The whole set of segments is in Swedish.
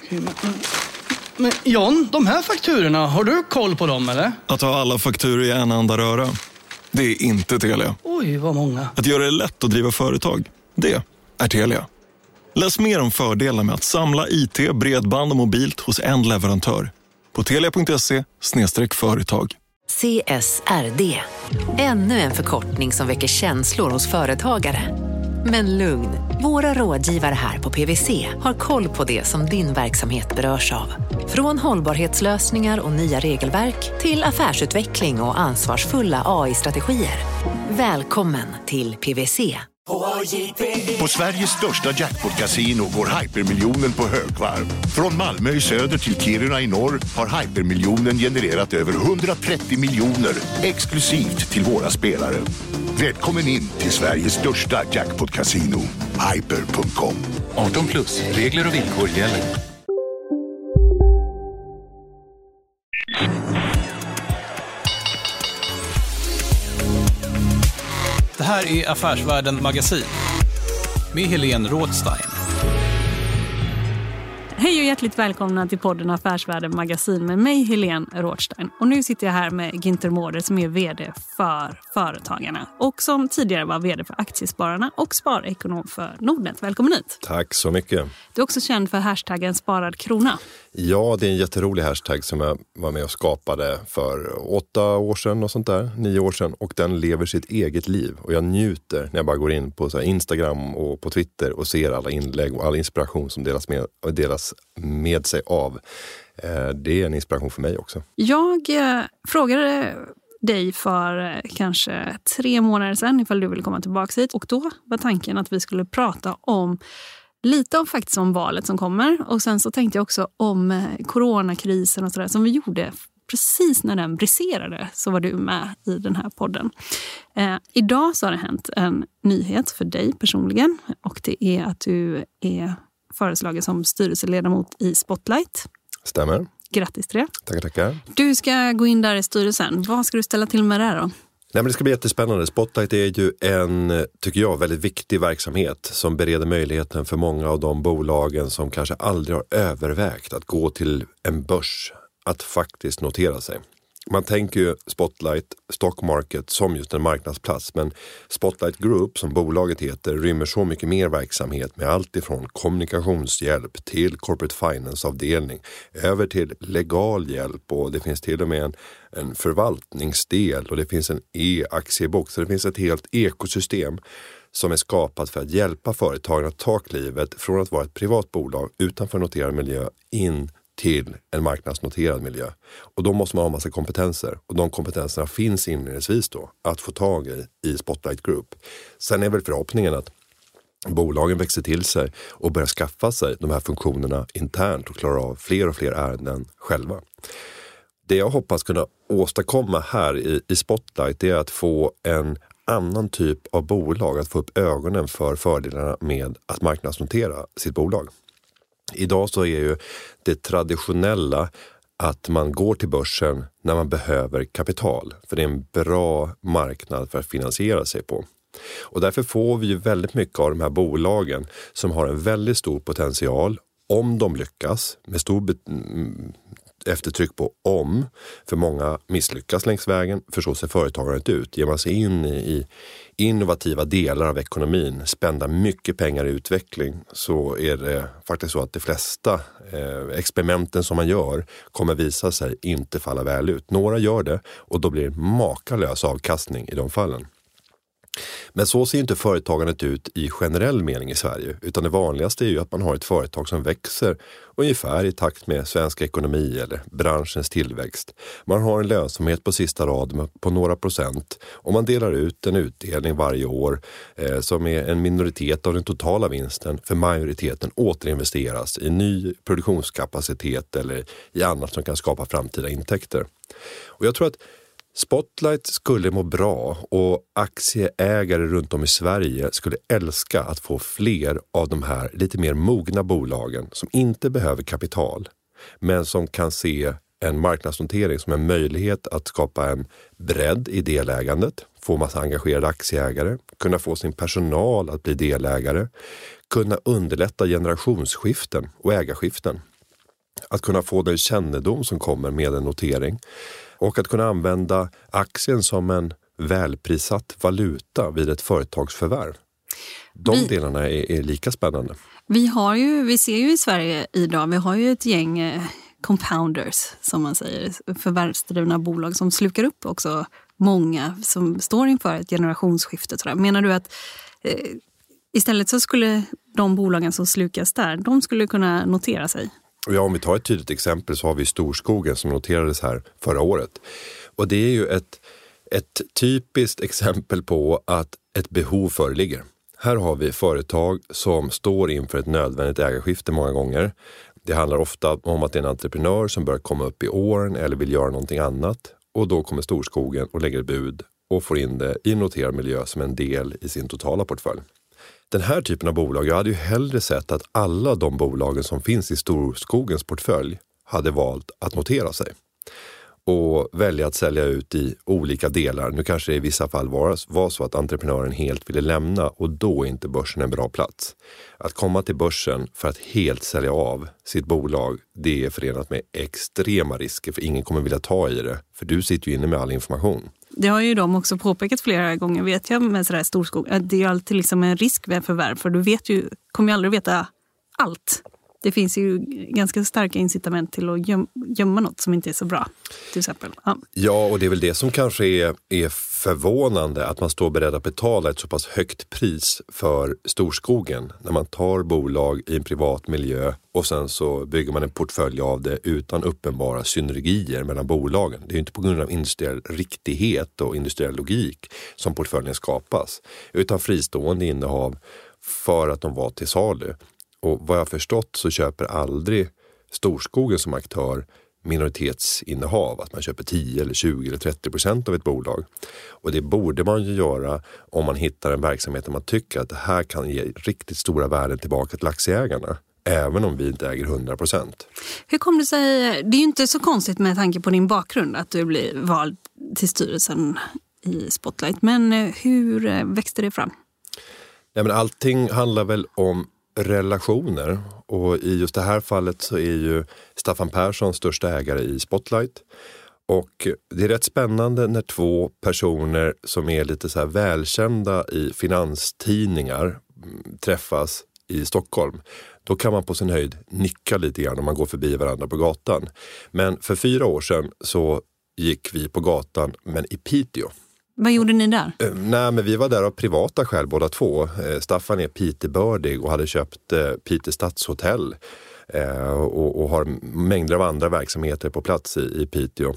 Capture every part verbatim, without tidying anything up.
Men, men John, de här fakturorna, har du koll på dem eller? Att ha alla fakturor i en enda röra, det är inte Telia. Oj, vad många. Att göra det lätt att driva företag, det är Telia. Läs mer om fördelarna med att samla I T, bredband och mobilt hos en leverantör på telia punkt se slash företag. C S R D. Ännu en förkortning som väcker känslor hos företagare. Men lugn, våra rådgivare här på P W C har koll på det som din verksamhet berörs av. Från hållbarhetslösningar och nya regelverk till affärsutveckling och ansvarsfulla A I-strategier. Välkommen till P W C. På Sveriges största jackpot-casino går hypermiljonen på högvarv. Från Malmö i söder till Kiruna i norr har hypermiljonen genererat över hundratrettio miljoner exklusivt till våra spelare. Välkommen in till Sveriges största jackpot-casino, hyper punkt com. arton plus, regler och villkor gäller. Det här är Affärsvärlden Magasin med Helene Rådstein. Hej och hjärtligt välkomna till podden Affärsvärlden Magasin med mig Helene Rådstein. Och nu sitter jag här med Günther Mårder som är vd för Företagarna och som tidigare var vd för Aktiespararna och sparekonom för Nordnet. Välkommen hit. Tack så mycket. Du är också känd för hashtaggen sparad krona. Ja, det är en jätterolig hashtag som jag var med och skapade för åtta år sedan och sånt där, nio år sedan. Och den lever sitt eget liv. Och jag njuter när jag bara går in på så här Instagram och på Twitter och ser alla inlägg och all inspiration som delas med, delas med sig av. Det är en inspiration för mig också. Jag eh, frågade dig för eh, kanske tre månader sedan ifall du ville komma tillbaka hit. Och då var tanken att vi skulle prata om lite om faktiskt om valet som kommer. Och sen så tänkte jag också om eh, coronakrisen och sådär som vi gjorde precis när den briserade, så var du med i den här podden. Eh, idag så har det hänt en nyhet för dig personligen och det är att du är föreslagen som styrelseledamot i Spotlight. Stämmer. Grattis till det. Tackar, tackar. Du ska gå in där i styrelsen. Vad ska du ställa till med det då? Nej, men det ska bli jättespännande. Spotlight är ju en, tycker jag, väldigt viktig verksamhet som bereder möjligheten för många av de bolagen som kanske aldrig har övervägt att gå till en börs att faktiskt notera sig. Man tänker ju Spotlight Stock Market som just en marknadsplats, men Spotlight Group som bolaget heter rymmer så mycket mer verksamhet med allt ifrån kommunikationshjälp till corporate finance-avdelning över till legal hjälp, och det finns till och med en, en förvaltningsdel och det finns en e-aktiebok, så det finns ett helt ekosystem som är skapat för att hjälpa företagen att ta klivet från att vara ett privat bolag utanför noterad miljö in till en marknadsnoterad miljö. Och då måste man ha en massa kompetenser. Och de kompetenserna finns inledningsvis då att få tag i i Spotlight Group. Sen är väl förhoppningen att bolagen växer till sig och börjar skaffa sig de här funktionerna internt och klara av fler och fler ärenden själva. Det jag hoppas kunna åstadkomma här i, i Spotlight är att få en annan typ av bolag, att få upp ögonen för fördelarna med att marknadsnotera sitt bolag. Idag så är ju det traditionella att man går till börsen när man behöver kapital. För det är en bra marknad för att finansiera sig på. Och därför får vi ju väldigt mycket av de här bolagen som har en väldigt stor potential om de lyckas, med stor bet- eftertryck på om, för många misslyckas längs vägen, för så ser företagandet ut. Ger man sig in i, i innovativa delar av ekonomin, spända mycket pengar i utveckling, så är det faktiskt så att de flesta eh, experimenten som man gör kommer visa sig inte falla väl ut. Några gör det och då blir det makalös avkastning i de fallen. Men så ser inte företagandet ut i generell mening i Sverige, utan det vanligaste är ju att man har ett företag som växer ungefär i takt med svensk ekonomi eller branschens tillväxt. Man har en lönsamhet på sista rad på några procent och man delar ut en utdelning varje år eh, som är en minoritet av den totala vinsten, för majoriteten återinvesteras i ny produktionskapacitet eller i annat som kan skapa framtida intäkter. Och jag tror att Spotlight skulle må bra och aktieägare runt om i Sverige skulle älska att få fler av de här lite mer mogna bolagen som inte behöver kapital, men som kan se en marknadsnotering som en möjlighet att skapa en bredd i delägandet, få massa engagerade aktieägare, kunna få sin personal att bli delägare, kunna underlätta generationsskiften och ägarskiften. Att kunna få den kännedom som kommer med en notering. Och att kunna använda aktien som en välprissatt valuta vid ett företagsförvärv. De vi, delarna är, är lika spännande. Vi, har ju, vi ser ju i Sverige idag, vi har ju ett gäng eh, compounders som man säger, förvärvsdrivna bolag som slukar upp också många som står inför ett generationsskifte. Sådär. Menar du att eh, istället så skulle de bolagen som slukas där, de skulle kunna notera sig? Ja, om vi tar ett tydligt exempel så har vi Storskogen som noterades här förra året. Och det är ju ett, ett typiskt exempel på att ett behov föreligger. Här har vi företag som står inför ett nödvändigt ägarskifte många gånger. Det handlar ofta om att det är en entreprenör som börjar komma upp i åren eller vill göra någonting annat. Och då kommer Storskogen och lägger bud och får in det i en noterad miljö som en del i sin totala portfölj. Den här typen av bolag, jag hade ju hellre sett att alla de bolagen som finns i Storskogens portfölj hade valt att notera sig. Och välja att sälja ut i olika delar. Nu kanske det i vissa fall var, var så att entreprenören helt ville lämna och då är inte börsen en bra plats. Att komma till börsen för att helt sälja av sitt bolag, det är förenat med extrema risker för ingen kommer vilja ta i det. För du sitter ju inne med all information. Det har ju de också påpekat flera gånger, vet jag, med sådär Storskog. Det är ju alltid liksom en risk med förvärv för du vet ju, kommer ju aldrig veta allt. Det finns ju ganska starka incitament till att göm, gömma något som inte är så bra, till exempel. Ja. ja, och det är väl det som kanske är, är förvånande att man står beredd att betala ett så pass högt pris för Storskogen när man tar bolag i en privat miljö och sen så bygger man en portfölj av det utan uppenbara synergier mellan bolagen. Det är ju inte på grund av industriell riktighet och industriell logik som portföljen skapas, utan fristående innehav för att de var till salu. Och vad jag förstått så köper aldrig Storskogen som aktör minoritetsinnehav. Att man köper tio eller tjugo eller trettio procent av ett bolag. Och det borde man ju göra om man hittar en verksamhet där man tycker att det här kan ge riktigt stora värden tillbaka till aktieägarna. Även om vi inte äger hundra procent. Hur kom det sig, det är ju inte så konstigt med tanke på din bakgrund att du blir vald till styrelsen i Spotlight. Men hur växte det fram? Ja, men allting handlar väl om relationer och i just det här fallet så är ju Staffan Persson största ägare i Spotlight och det är rätt spännande när två personer som är lite så här välkända i finanstidningar träffas i Stockholm. Då kan man på sin höjd nicka lite grann om man går förbi varandra på gatan. Men för fyra år sedan så gick vi på gatan men i Piteå. Vad gjorde ni där? Eh, nej, men vi var där av privata skäl båda två. Eh, Staffan är Pitebördig och hade köpt eh, Pite stadshotell eh, och, och har mängder av andra verksamheter på plats i, i Piteå.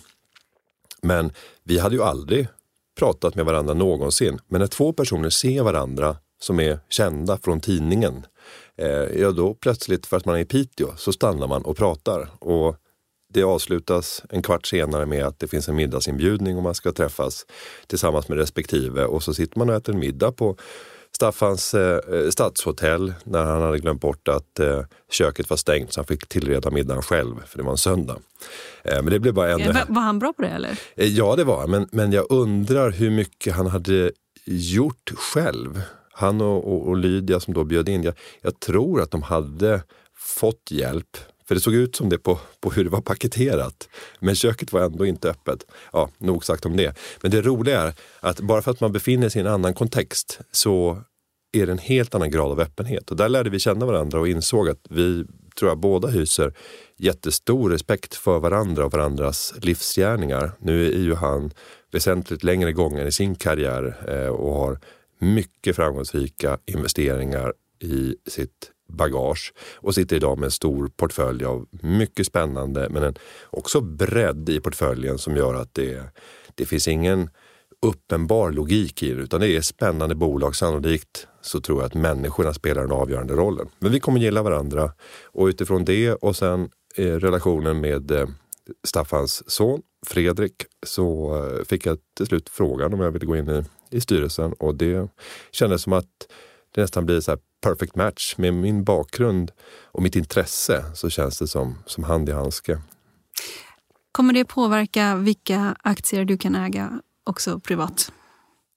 Men vi hade ju aldrig pratat med varandra någonsin. Men när två personer ser varandra som är kända från tidningen, eh, ja då plötsligt för att man är i Piteå så stannar man och pratar och det avslutas en kvart senare med att det finns en middagsinbjudning och man ska träffas tillsammans med respektive. Och så sitter man och äter en middag på Staffans eh, stadshotell när han hade glömt bort att eh, köket var stängt så han fick tillreda middagen själv för det var en söndag. Eh, men det blev bara ännu... Var, var han bra på det eller? Eh, ja det var men, men jag undrar hur mycket han hade gjort själv. Han och, och, och Lydia som då bjöd in. Jag, jag tror att de hade fått hjälp. För det såg ut som det på, på hur det var paketerat. Men köket var ändå inte öppet. Ja, nog sagt om det. Men det roliga är att bara för att man befinner sig i en annan kontext så är det en helt annan grad av öppenhet. Och där lärde vi känna varandra och insåg att vi, tror jag, båda hyser jättestor respekt för varandra och varandras livsgärningar. Nu är ju han väsentligt längre gången i sin karriär eh, och har mycket framgångsrika investeringar i sitt bagage och sitter idag med en stor portfölj av mycket spännande men en också bredd i portföljen som gör att det, det finns ingen uppenbar logik i det utan det är spännande bolag. Sannolikt så tror jag att människorna spelar den avgörande rollen. Men vi kommer gilla varandra och utifrån det och sen eh, relationen med eh, Staffans son Fredrik så eh, fick jag till slut frågan om jag ville gå in i, i styrelsen och det kändes som att det nästan blir så här perfect match med min bakgrund och mitt intresse så känns det som, som hand i handske. Kommer det påverka vilka aktier du kan äga också privat?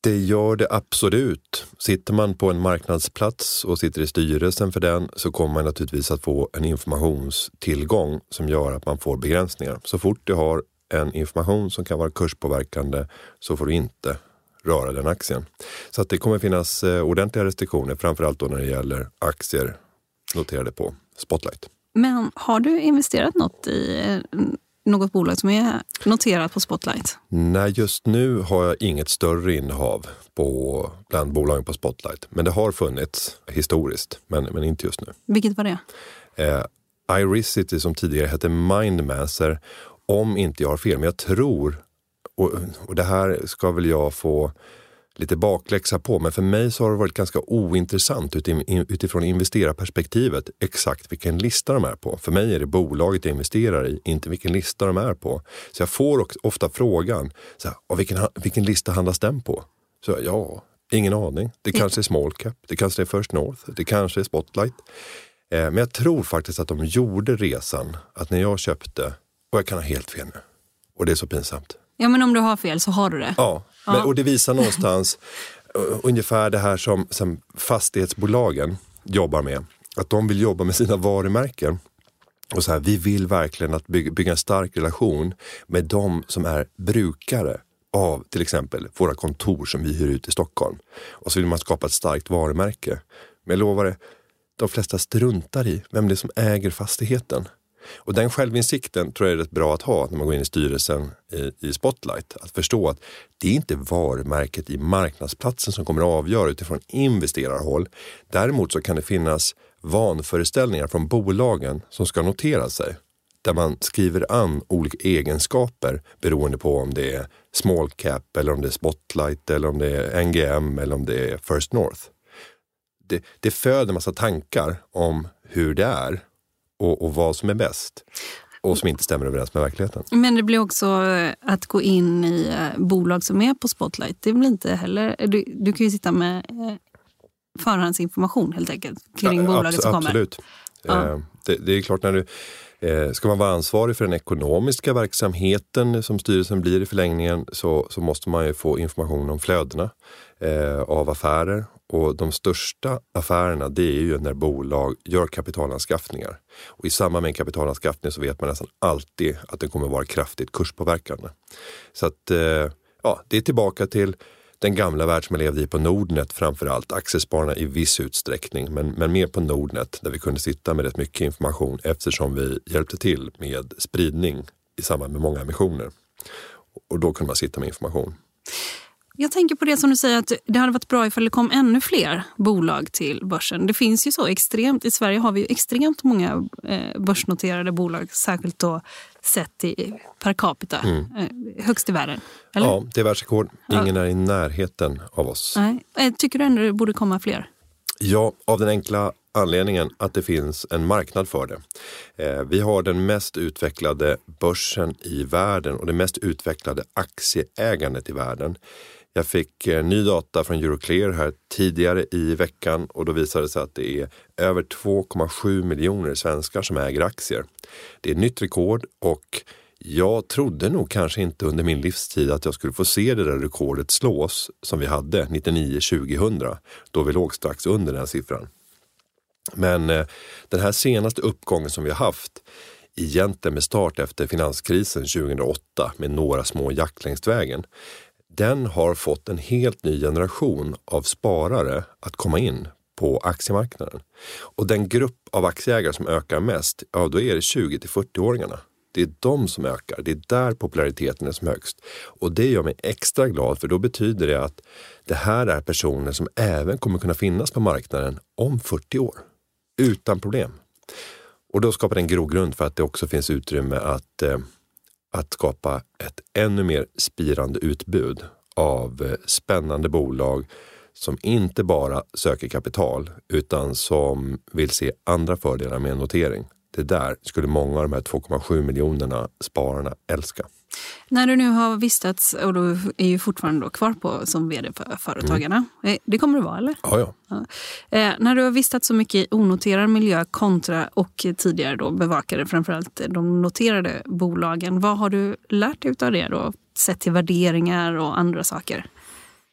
Det gör det absolut. Sitter man på en marknadsplats och sitter i styrelsen för den så kommer man naturligtvis att få en informationstillgång som gör att man får begränsningar. Så fort du har en information som kan vara kurspåverkande så får du inte röra den aktien. Så att det kommer finnas ordentliga restriktioner, framförallt då när det gäller aktier noterade på Spotlight. Men har du investerat något i något bolag som är noterat på Spotlight? Nej, just nu har jag inget större innehav på, bland bolagen på Spotlight. Men det har funnits historiskt, men, men inte just nu. Vilket var det? Eh, iRicity som tidigare hette Mindmaster, om inte jag har fel. Men jag tror, och, och det här ska väl jag få lite bakläxa på, men för mig så har det varit ganska ointressant utifrån investerarperspektivet exakt vilken lista de är på. För mig är det bolaget jag investerar i, inte vilken lista de är på. Så jag får ofta frågan, så här, och vilken, vilken lista handlas den på? Så ja, ingen aning. Det kanske är small cap, det kanske är First North, det kanske är Spotlight. Eh, men jag tror faktiskt att de gjorde resan, att när jag köpte, och jag kan ha helt fel nu, och det är så pinsamt. Ja, men om du har fel så har du det. Ja, men, ja. Och det visar någonstans uh, ungefär det här som, som fastighetsbolagen jobbar med. Att de vill jobba med sina varumärken. Och så här, vi vill verkligen att bygga, bygga en stark relation med de som är brukare av till exempel våra kontor som vi hyr ut i Stockholm. Och så vill man skapa ett starkt varumärke. Men jag lovar det, de flesta struntar i vem det är som äger fastigheten. Och den självinsikten tror jag är rätt bra att ha när man går in i styrelsen i, i Spotlight. Att förstå att det är inte varumärket i marknadsplatsen som kommer att avgöra utifrån investerarhåll. Däremot så kan det finnas vanföreställningar från bolagen som ska notera sig. Där man skriver an olika egenskaper beroende på om det är small cap eller om det är Spotlight eller om det är N G M eller om det är First North. Det, det föder en massa tankar om hur det är. Och, och vad som är bäst och som inte stämmer överens med verkligheten. Men det blir också att gå in i bolag som är på Spotlight. Det blir inte heller... Du, du kan ju sitta med förhandsinformation helt enkelt kring ja, bolaget abs- som kommer. Absolut. Ja. Eh, det, det är klart när du... Eh, ska man vara ansvarig för den ekonomiska verksamheten som styrelsen blir i förlängningen så, så måste man ju få information om flödena eh, av affärer. Och de största affärerna det är ju när bolag gör kapitalanskaffningar. Och i samband med en kapitalanskaffning så vet man nästan alltid att det kommer vara kraftigt kurspåverkande. Så att eh, ja, det är tillbaka till den gamla värld som jag levde i på Nordnet framförallt. Aktiespararna i viss utsträckning men, men mer på Nordnet där vi kunde sitta med rätt mycket information eftersom vi hjälpte till med spridning i samband med många emissioner. Och då kunde man sitta med information. Jag tänker på det som du säger att det hade varit bra ifall det kom ännu fler bolag till börsen. Det finns ju så extremt, i Sverige har vi ju extremt många eh, börsnoterade bolag, särskilt då sett i per capita, mm. eh, högst i världen. Eller? Ja, det är världsrekord. Ingen ja. är i närheten av oss. Nej. Tycker du ändå det borde komma fler? Ja, av den enkla anledningen att det finns en marknad för det. Eh, vi har den mest utvecklade börsen i världen och det mest utvecklade aktieägandet i världen. Jag fick eh, ny data från Euroclear här tidigare i veckan och då visade det sig att det är över två komma sju miljoner svenskar som äger aktier. Det är nytt rekord och jag trodde nog kanske inte under min livstid att jag skulle få se det där rekordet slås som vi hade nittionio tjugohundra då vi låg strax under den här siffran. Men eh, den här senaste uppgången som vi har haft egentligen med start efter finanskrisen tjugohundraåtta med några små jack längs vägen. Den har fått en helt ny generation av sparare att komma in på aktiemarknaden. Och den grupp av aktieägare som ökar mest, ja då är det tjugo till fyrtio-åringarna. Det är de som ökar, det är där populariteten är som högst. Och det gör mig extra glad för då betyder det att det här är personer som även kommer kunna finnas på marknaden om fyrtio år. Utan problem. Och då skapar det en grogrund för att det också finns utrymme att... Eh, att skapa ett ännu mer spirande utbud av spännande bolag som inte bara söker kapital utan som vill se andra fördelar med en notering. Det där skulle många av de här två komma sju miljonerna spararna älska. När du nu har vistats, och du är ju fortfarande då kvar på som vd för Företagarna. Mm. Det kommer du vara, eller? Ja, ja. ja. Eh, när du har vistats så mycket i onoterad miljö kontra och tidigare då bevakade framförallt de noterade bolagen. Vad har du lärt dig av det då? Sett till värderingar och andra saker?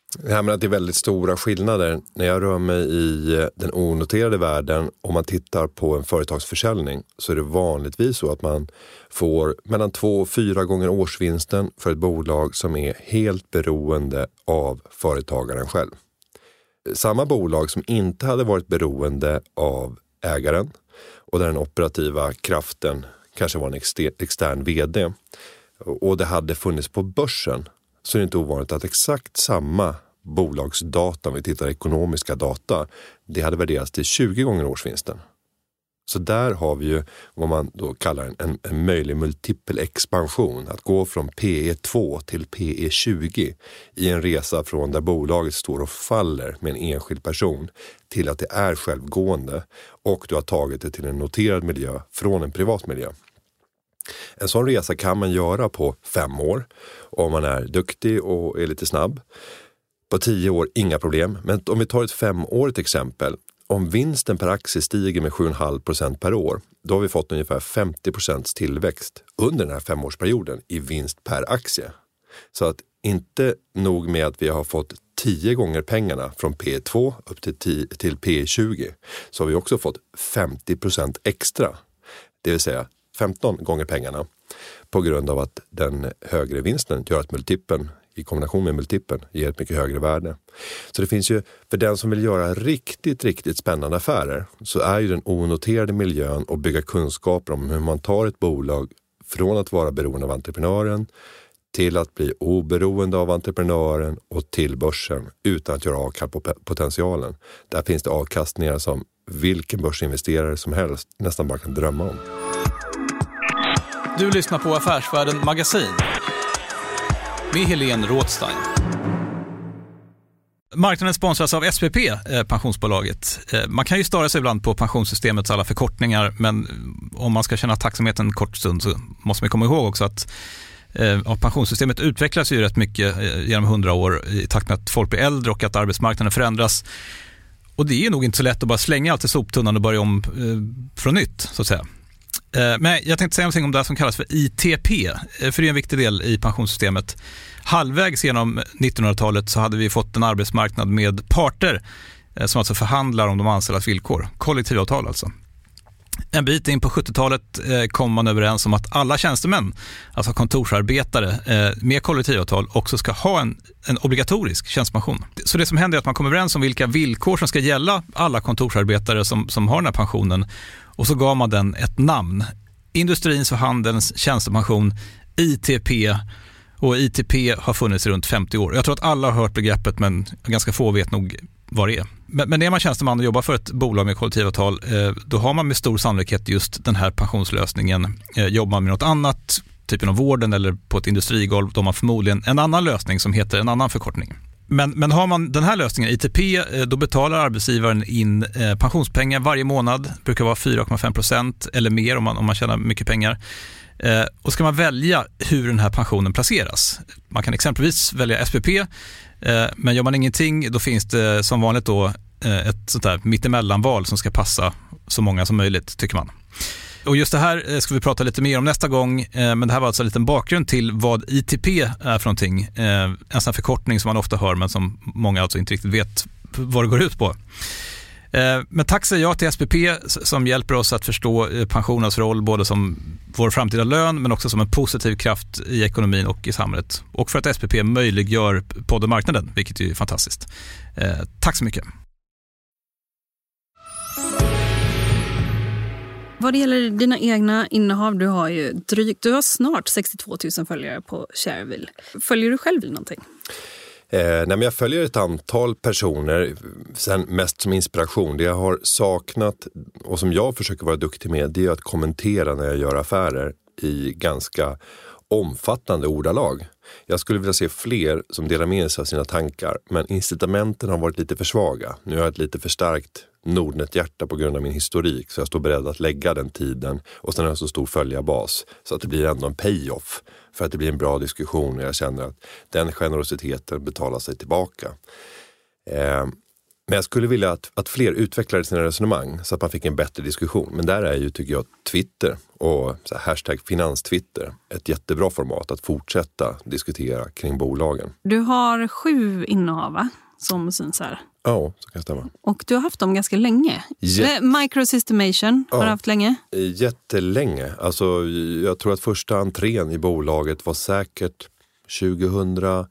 Ja, men att det är väldigt stora skillnader. När jag rör mig i den onoterade världen, om man tittar på en företagsförsäljning, så är det vanligtvis så att man får mellan två och fyra gånger årsvinsten för ett bolag som är helt beroende av företagaren själv. Samma bolag som inte hade varit beroende av ägaren och där den operativa kraften kanske var en extern vd och det hade funnits på börsen, så är det inte ovanligt att exakt samma bolagsdata, om vi tittar ekonomiska data, det hade värderats till tjugo gånger årsvinsten. Så där har vi ju vad man då kallar en, en möjlig multipel expansion. Att gå från P E två till P E tjugo i en resa från där bolaget står och faller med en enskild person till att det är självgående och du har tagit det till en noterad miljö från en privat miljö. En sån resa kan man göra på fem år om man är duktig och är lite snabb. På tio år, inga problem. Men om vi tar ett femårigt exempel. Om vinsten per aktie stiger med sju komma fem procent per år, då har vi fått ungefär femtio procent tillväxt under den här femårsperioden i vinst per aktie. Så att inte nog med att vi har fått tio gånger pengarna från P E två upp till, tio, till P E tjugo, så har vi också fått femtio procent extra. Det vill säga femton gånger pengarna på grund av att den högre vinsten gör att multipeln i kombination med multipeln ger ett mycket högre värde. Så det finns ju, för den som vill göra riktigt, riktigt spännande affärer, så är ju den onoterade miljön och bygga kunskaper om hur man tar ett bolag från att vara beroende av entreprenören till att bli oberoende av entreprenören och till börsen utan att göra avkall på potentialen. Där finns det avkastningar som vilken börsinvesterare som helst nästan bara kan drömma om. Du lyssnar på Affärsvärlden Magasin med Helene Rådstein. Marknaden sponsras av S P P, eh, pensionsbolaget. Eh, man kan ju störa sig ibland på pensionssystemets alla förkortningar, men om man ska känna tacksamheten en kort stund så måste man komma ihåg också att eh, pensionssystemet utvecklas ju rätt mycket eh, genom hundra år i takt med att folk blir äldre och att arbetsmarknaden förändras. Och det är nog inte så lätt att bara slänga allt i soptunnan och börja om eh, från nytt, så att säga. Men jag tänkte säga någonting om det som kallas för I T P, för det är en viktig del i pensionssystemet. Halvvägs genom nittonhundratalet så hade vi fått en arbetsmarknad med parter som alltså förhandlar om de anställdas villkor, kollektivavtal alltså. En bit in på sjuttiotalet kom man överens om att alla tjänstemän, alltså kontorsarbetare med kollektivavtal, också ska ha en, en obligatorisk tjänstepension. Så det som händer är att man kommer överens om vilka villkor som ska gälla alla kontorsarbetare som, som har den här pensionen. Och så gav man den ett namn. Industrins och handelns tjänstepension, I T P. Och I T P har funnits runt femtio år. Jag tror att alla har hört begreppet, men ganska få vet nog vad det är. Men, men är man tjänsteman och jobbar för ett bolag med kollektivavtal, eh, då har man med stor sannolikhet just den här pensionslösningen. Eh, jobbar man med något annat, typ inom vården eller på ett industrigolv, då har man förmodligen en annan lösning som heter en annan förkortning. Men, men har man den här lösningen, I T P, då betalar arbetsgivaren in eh, pensionspengar varje månad. Det brukar vara fyra komma fem procent eller mer om man, om man tjänar mycket pengar. Eh, och ska man välja hur den här pensionen placeras. Man kan exempelvis välja S P P, eh, men gör man ingenting, då finns det som vanligt då eh, ett sånt där mittemellanval som ska passa så många som möjligt, tycker man. Och just det här ska vi prata lite mer om nästa gång, men det här var alltså en liten bakgrund till vad I T P är för någonting. En sån förkortning som man ofta hör men som många alltså inte riktigt vet vad det går ut på. Men tack säger jag till S P P som hjälper oss att förstå pensionens roll både som vår framtida lön men också som en positiv kraft i ekonomin och i samhället. Och för att S P P möjliggör poddenmarknaden, vilket är fantastiskt. Tack så mycket. Vad det gäller dina egna innehav, du har ju drygt, du har snart sextiotvå tusen följare på Shareville. Följer du själv någonting? Eh, nej, men jag följer ett antal personer, sen mest som inspiration. Det jag har saknat och som jag försöker vara duktig med, det är att kommentera när jag gör affärer i ganska omfattande ordalag. Jag skulle vilja se fler som delar med sig av sina tankar, men incitamenten har varit lite för svaga. Nu har jag ett lite för starkt Nordnet-hjärta på grund av min historik, så jag står beredd att lägga den tiden och sen har jag så stor följarbas så att det blir ändå en payoff för att det blir en bra diskussion och jag känner att den generositeten betalar sig tillbaka. Eh, Men jag skulle vilja att, att fler utvecklade sina resonemang så att man fick en bättre diskussion. Men där är ju, tycker jag, Twitter och så här, hashtag finanstwitter ett jättebra format att fortsätta diskutera kring bolagen. Du har sju innehav som syns här. Ja, så kan det stämma. Och du har haft dem ganska länge. Jätte... Microsystemation har ja. du haft länge. Jättelänge. Alltså, jag tror att första entrén i bolaget var säkert tjugohundrafyra,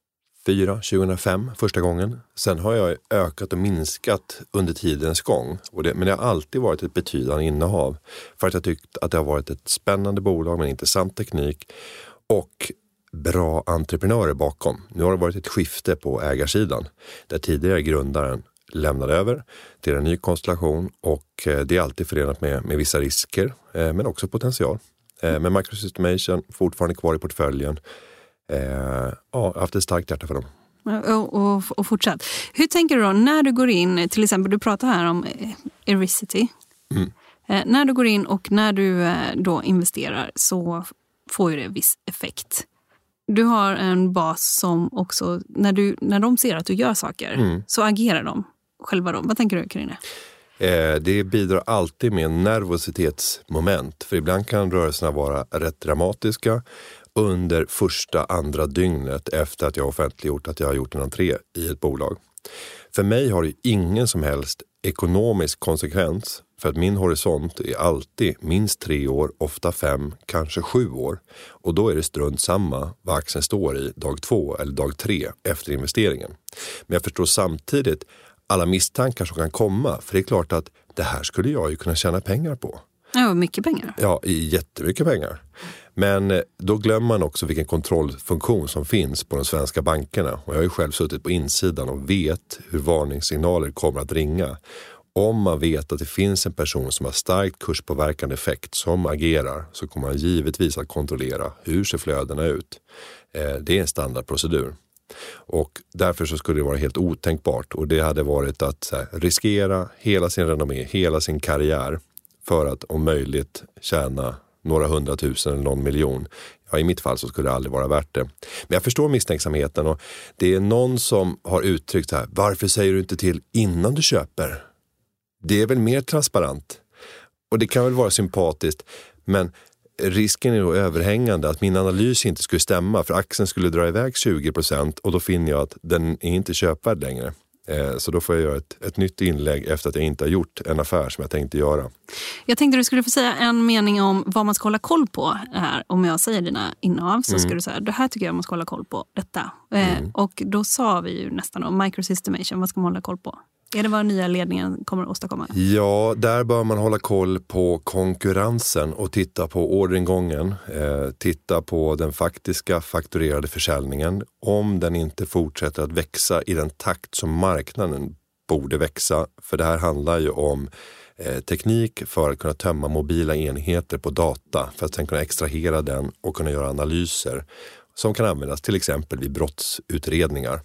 tjugohundrafem första gången. Sen har jag ökat och minskat under tidens gång. Och det, men det har alltid varit ett betydande innehav. För att jag tyckt att det har varit ett spännande bolag med intressant teknik och bra entreprenörer bakom. Nu har det varit ett skifte på ägarsidan. Där tidigare grundaren lämnade över till en ny konstellation. Och det är alltid förenat med, med vissa risker. Men också potential. Men Microsystemation fortfarande kvar i portföljen. Eh, ja, jag har haft ett starkt hjärta för dem. Och, och, och fortsatt. Hur tänker du då när du går in, till exempel du pratar här om Ericity. Mm. Eh, när du går in och när du eh, då investerar så får ju det viss effekt. Du har en bas som också, när, du, när de ser att du gör saker mm. så agerar de själva då. Vad tänker du kring det? Eh, det bidrar alltid med en nervositetsmoment. För ibland kan rörelserna vara rätt dramatiska under första, andra dygnet efter att jag har offentliggjort att jag har gjort en entré i ett bolag. För mig har det ingen som helst ekonomisk konsekvens för att min horisont är alltid minst tre år, ofta fem, kanske sju år. Och då är det strunt samma vad aktien står i dag två eller dag tre efter investeringen. Men jag förstår samtidigt alla misstankar som kan komma. För det är klart att det här skulle jag ju kunna tjäna pengar på. Ja, mycket pengar. Ja, jättemycket pengar. Men då glömmer man också vilken kontrollfunktion som finns på de svenska bankerna. Och jag har ju själv suttit på insidan och vet hur varningssignaler kommer att ringa. Om man vet att det finns en person som har starkt kurspåverkande effekt som agerar så kommer man givetvis att kontrollera hur ser flödena ut. Det är en standardprocedur. Och därför så skulle det vara helt otänkbart. Och det hade varit att så här, riskera hela sin renommé, hela sin karriär för att om möjligt tjäna några hundratusen eller någon miljon. Ja, i mitt fall så skulle det aldrig vara värt det. Men jag förstår misstänksamheten och det är någon som har uttryckt så här: varför säger du inte till innan du köper? Det är väl mer transparent. Och det kan väl vara sympatiskt, men risken är då överhängande att min analys inte skulle stämma för aktien skulle dra iväg tjugo procent och då finner jag att den är inte köpvärd längre. Så då får jag göra ett, ett nytt inlägg efter att jag inte har gjort en affär som jag tänkte göra. Jag tänkte du skulle få säga en mening om vad man ska hålla koll på här. Om jag säger dina innehav så mm. ska du säga, det här tycker jag man ska hålla koll på, detta. Mm. Eh, och då sa vi ju nästan om Microsystemation, vad ska man hålla koll på? Är det vad nya ledningen kommer att åstadkomma? Ja, där bör man hålla koll på konkurrensen och titta på orderingången. Eh, titta på den faktiska fakturerade försäljningen. Om den inte fortsätter att växa i den takt som marknaden borde växa. För det här handlar ju om eh, teknik för att kunna tömma mobila enheter på data. För att sen kunna extrahera den och kunna göra analyser som kan användas till exempel vid brottsutredningar.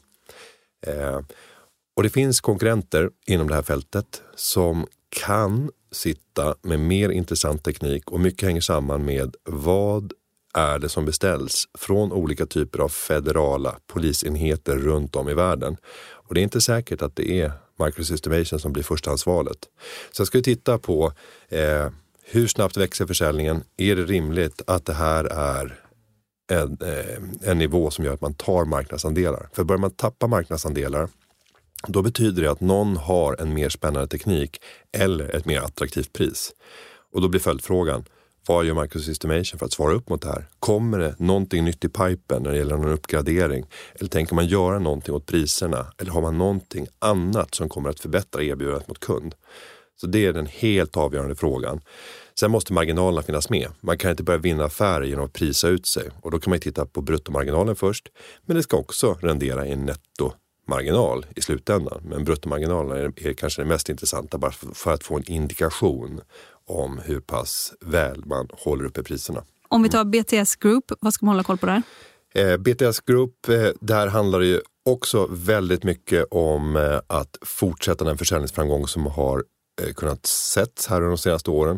Eh, Och det finns konkurrenter inom det här fältet som kan sitta med mer intressant teknik och mycket hänger samman med vad är det som beställs från olika typer av federala polisenheter runt om i världen. Och det är inte säkert att det är Microsystemation som blir förstahandsvalet. Så jag ska titta på eh, hur snabbt växer försäljningen. Är det rimligt att det här är en, eh, en nivå som gör att man tar marknadsandelar? För börjar man tappa marknadsandelar, då betyder det att någon har en mer spännande teknik eller ett mer attraktivt pris. Och då blir följdfrågan, vad gör Microsystemation för att svara upp mot det här? Kommer det någonting nytt i pipen när det gäller någon uppgradering? Eller tänker man göra någonting åt priserna? Eller har man någonting annat som kommer att förbättra erbjudandet mot kund? Så det är den helt avgörande frågan. Sen måste marginalerna finnas med. Man kan inte börja vinna affärer genom att prisa ut sig. Och då kan man titta på bruttomarginalen först. Men det ska också rendera i en netto marginal i slutändan. Men bruttomarginalen är, är kanske det mest intressanta bara för, för att få en indikation om hur pass väl man håller uppe priserna. Om vi tar B T S Group, vad ska man hålla koll på där? Eh, B T S Group, eh, där handlar det ju också väldigt mycket om eh, att fortsätta den försäljningsframgång som har eh, kunnat setts här de senaste åren.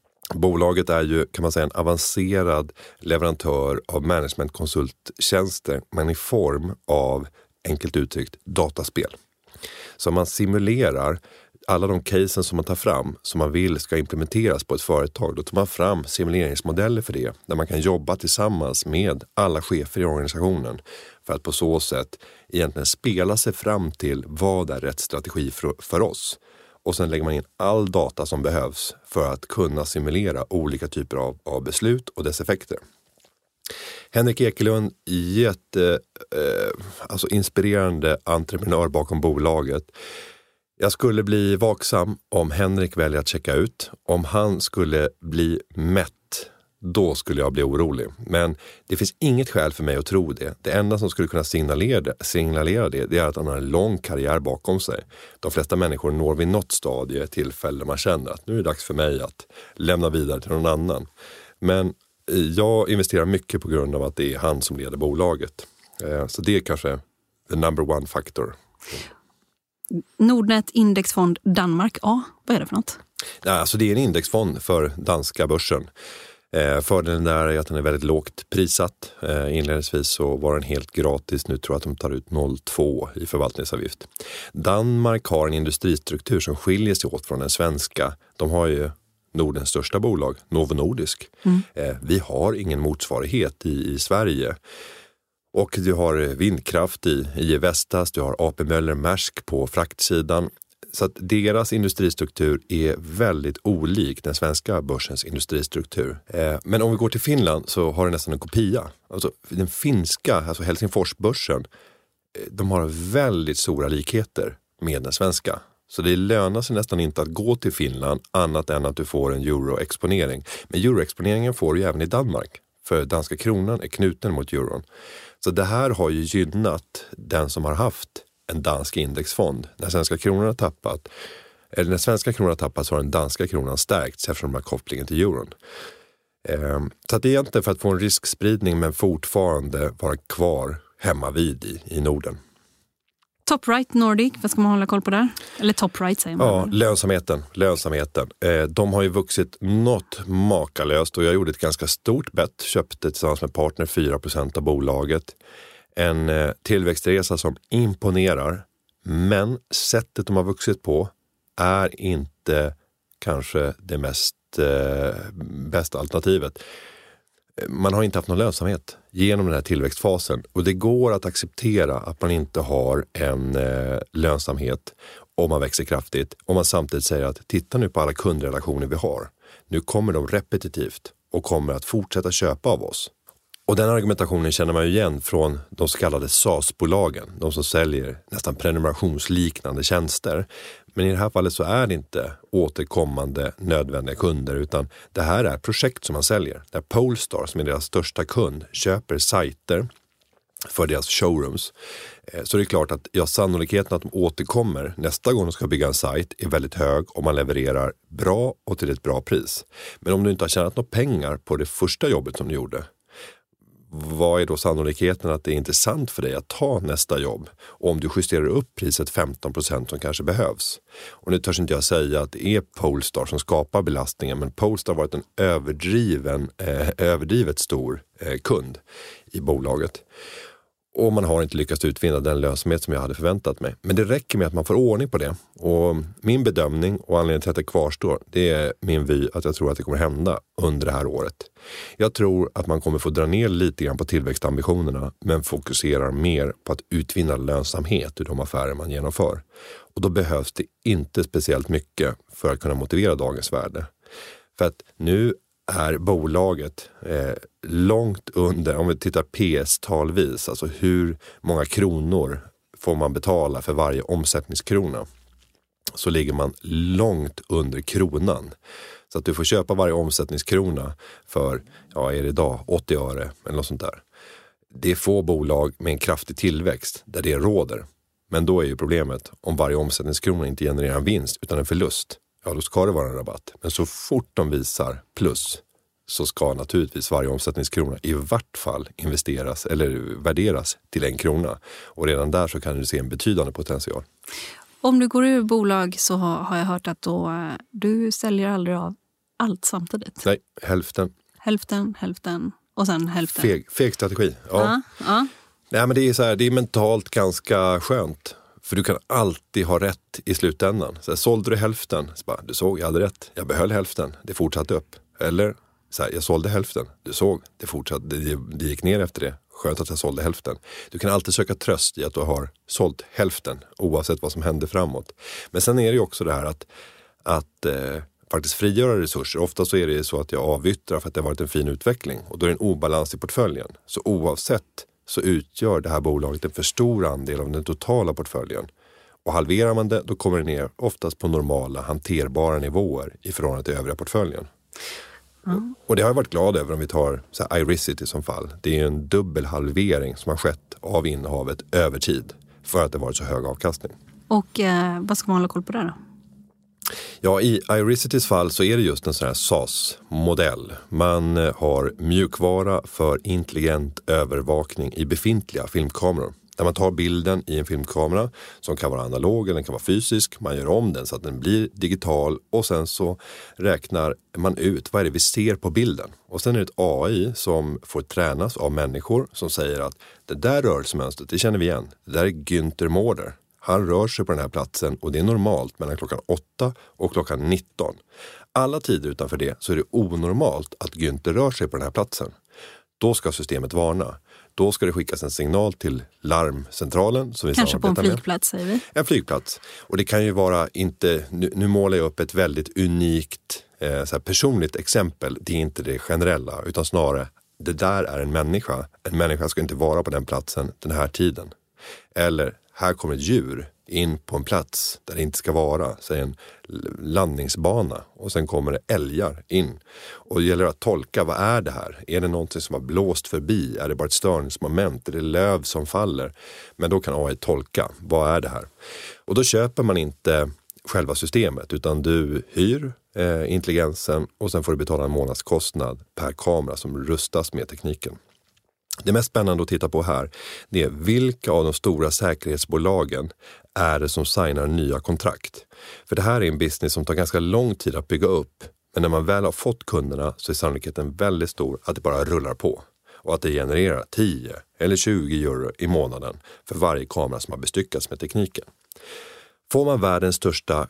Bolaget är ju, kan man säga, en avancerad leverantör av managementkonsulttjänster, men i form av, enkelt uttryckt, dataspel. Så man simulerar alla de casen som man tar fram som man vill ska implementeras på ett företag. Då tar man fram simuleringsmodeller för det där man kan jobba tillsammans med alla chefer i organisationen för att på så sätt egentligen spela sig fram till vad är rätt strategi för, för oss. Och sen lägger man in all data som behövs för att kunna simulera olika typer av, av beslut och dess effekter. Henrik Ekelund, jätte, eh, alltså inspirerande entreprenör bakom bolaget. Jag skulle bli vaksam om Henrik väljer att checka ut. Om han skulle bli mätt, då skulle jag bli orolig. Men det finns inget skäl för mig att tro det. Det enda som skulle kunna signalera det, signalera det, det är att han har en lång karriär bakom sig. De flesta människor når vid något stadie tillfälle där man känner att nu är det dags för mig att lämna vidare till någon annan. Men jag investerar mycket på grund av att det är han som leder bolaget. Så det är kanske the number one factor. Nordnet Indexfond Danmark A, vad är det för något? Ja, alltså det är en indexfond för danska börsen. Eh, fördelen där är att den är väldigt lågt prissatt. Eh, inledningsvis så var den helt gratis. Nu tror jag att de tar ut noll komma två i förvaltningsavgift. Danmark har en industristruktur som skiljer sig åt från den svenska. De har ju Nordens största bolag, Novo Nordisk. Mm. Eh, vi har ingen motsvarighet i, i Sverige. Och du har vindkraft i, i Vestas, du har A P Møller Mærsk på fraktsidan. Så att deras industristruktur är väldigt olik den svenska börsens industristruktur. Eh, men om vi går till Finland så har det nästan en kopia. Alltså den finska, alltså Helsingforsbörsen, de har väldigt stora likheter med den svenska. Så det lönar sig nästan inte att gå till Finland annat än att du får en euroexponering. Men euroexponeringen får du även i Danmark. För danska kronan är knuten mot euron. Så det här har ju gynnat den som har haft en dansk indexfond. När svenska kronan har tappat, eller när svenska kronan har tappat så har den danska kronan stärkts eftersom de har kopplingen till euron. Ehm, så att det är egentligen för att få en riskspridning men fortfarande vara kvar hemma vid i, i Norden. Top Right Nordic, vad ska man hålla koll på där? Eller Top Right säger man. Ja, lönsamheten. lönsamheten. Eh, de har ju vuxit något makalöst och jag gjorde ett ganska stort bett. Köpte tillsammans med partner fyra procent av bolaget. En eh, tillväxtresa som imponerar. Men sättet de har vuxit på är inte kanske det mest eh, bästa alternativet. Man har inte haft någon lönsamhet genom den här tillväxtfasen och det går att acceptera att man inte har en eh, lönsamhet om man växer kraftigt. Om man samtidigt säger att titta nu på alla kundrelationer vi har. Nu kommer de repetitivt och kommer att fortsätta köpa av oss. Och den argumentationen känner man ju igen från de så kallade SaaS-bolagen. De som säljer nästan prenumerationsliknande tjänster. Men i det här fallet så är det inte återkommande nödvändiga kunder utan det här är projekt som man säljer. Där Polestar som är deras största kund köper sajter för deras showrooms. Så det är klart att ja, sannolikheten att de återkommer nästa gång de ska bygga en sajt är väldigt hög om man levererar bra och till ett bra pris. Men om du inte har tjänat några pengar på det första jobbet som du gjorde, vad är då sannolikheten att det är intressant för dig att ta nästa jobb om du justerar upp priset femton procent som kanske behövs? Och nu törs inte jag säga att det är Polestar som skapar belastningen, men Polestar har varit en överdriven, eh, överdrivet stor eh, kund i bolaget. Och man har inte lyckats utvinna den lönsamhet som jag hade förväntat mig. Men det räcker med att man får ordning på det. Och min bedömning och anledningen till att det kvarstår, det är min vy att jag tror att det kommer hända under det här året. Jag tror att man kommer få dra ner lite grann på tillväxtambitionerna men fokuserar mer på att utvinna lönsamhet ur de affärer man genomför. Och då behövs det inte speciellt mycket för att kunna motivera dagens värde. För att nu är bolaget eh, långt under, om vi tittar P S-talvis, alltså hur många kronor får man betala för varje omsättningskrona, så ligger man långt under kronan. Så att du får köpa varje omsättningskrona för, ja är det idag, åttio öre eller något sånt där. Det är få bolag med en kraftig tillväxt där det råder. Men då är ju problemet om varje omsättningskrona inte genererar en vinst utan en förlust. Ja, då ska det vara en rabatt. Men så fort de visar plus så ska naturligtvis varje omsättningskrona i vart fall investeras eller värderas till en krona. Och redan där så kan du se en betydande potential. Om du går ur bolag så har jag hört att då, du säljer aldrig av allt samtidigt. Nej, hälften. Hälften, hälften och sen hälften. Feg, feg strategi, ja. ja, ja. Nej, men det är så här, det är mentalt ganska skönt. För du kan alltid ha rätt i slutändan. Så här, sålde du hälften? Så bara, du såg, jag hade rätt. Jag behöll hälften. Det fortsatte upp. Eller, så här, jag sålde hälften. Du såg, det fortsatte. Det, det gick ner efter det. Skönt att jag sålde hälften. Du kan alltid söka tröst i att du har sålt hälften. Oavsett vad som händer framåt. Men sen är det ju också det här att, att eh, faktiskt frigöra resurser. Ofta så är det så att jag avyttrar för att det har varit en fin utveckling. Och då är det en obalans i portföljen. Så oavsett så utgör det här bolaget en för stor andel av den totala portföljen. Och halverar man det, då kommer det ner oftast på normala, hanterbara nivåer i förhållande till övriga portföljen. Mm. Och det har jag varit glad över om vi tar så här iRicity som fall. Det är en dubbel halvering som har skett av innehavet över tid för att det varit så hög avkastning. Och eh, vad ska man hålla koll på där då? Ja, i iRicitys fall så är det just en sån här SaaS-modell. Man har mjukvara för intelligent övervakning i befintliga filmkameror. Där man tar bilden i en filmkamera som kan vara analog eller den kan vara fysisk. Man gör om den så att den blir digital och sen så räknar man ut vad är det vi ser på bilden. Och sen är det ett A I som får tränas av människor som säger att det där rörelsemönstret, det känner vi igen. Det där är Günther Mårder. Han rör sig på den här platsen och det är normalt mellan klockan åtta och klockan nitton. Alla tider utanför det så är det onormalt att Günther rör sig på den här platsen. Då ska systemet varna. Då ska det skickas en signal till larmcentralen. Som vi Kanske på en flygplats med. säger vi. En flygplats. Och det kan ju vara inte, nu, nu målar jag upp ett väldigt unikt eh, så här personligt exempel. Det är inte det generella utan snarare det där är en människa. En människa ska inte vara på den platsen den här tiden. Eller här kommer ett djur in på en plats där det inte ska vara, säg en landningsbana och sen kommer det älgar in. Och det gäller att tolka, vad är det här? Är det någonting som har blåst förbi? Är det bara ett störningsmoment? Är det löv som faller? Men då kan A I tolka, vad är det här? Och då köper man inte själva systemet utan du hyr eh, intelligensen och sen får du betala en månadskostnad per kamera som rustas med tekniken. Det mest spännande att titta på här det är vilka av de stora säkerhetsbolagen är det som signar nya kontrakt. För det här är en business som tar ganska lång tid att bygga upp. Men när man väl har fått kunderna så är sannolikheten väldigt stor att det bara rullar på. Och att det genererar tio eller tjugo euro i månaden för varje kamera som har bestyckats med tekniken. Får man världens största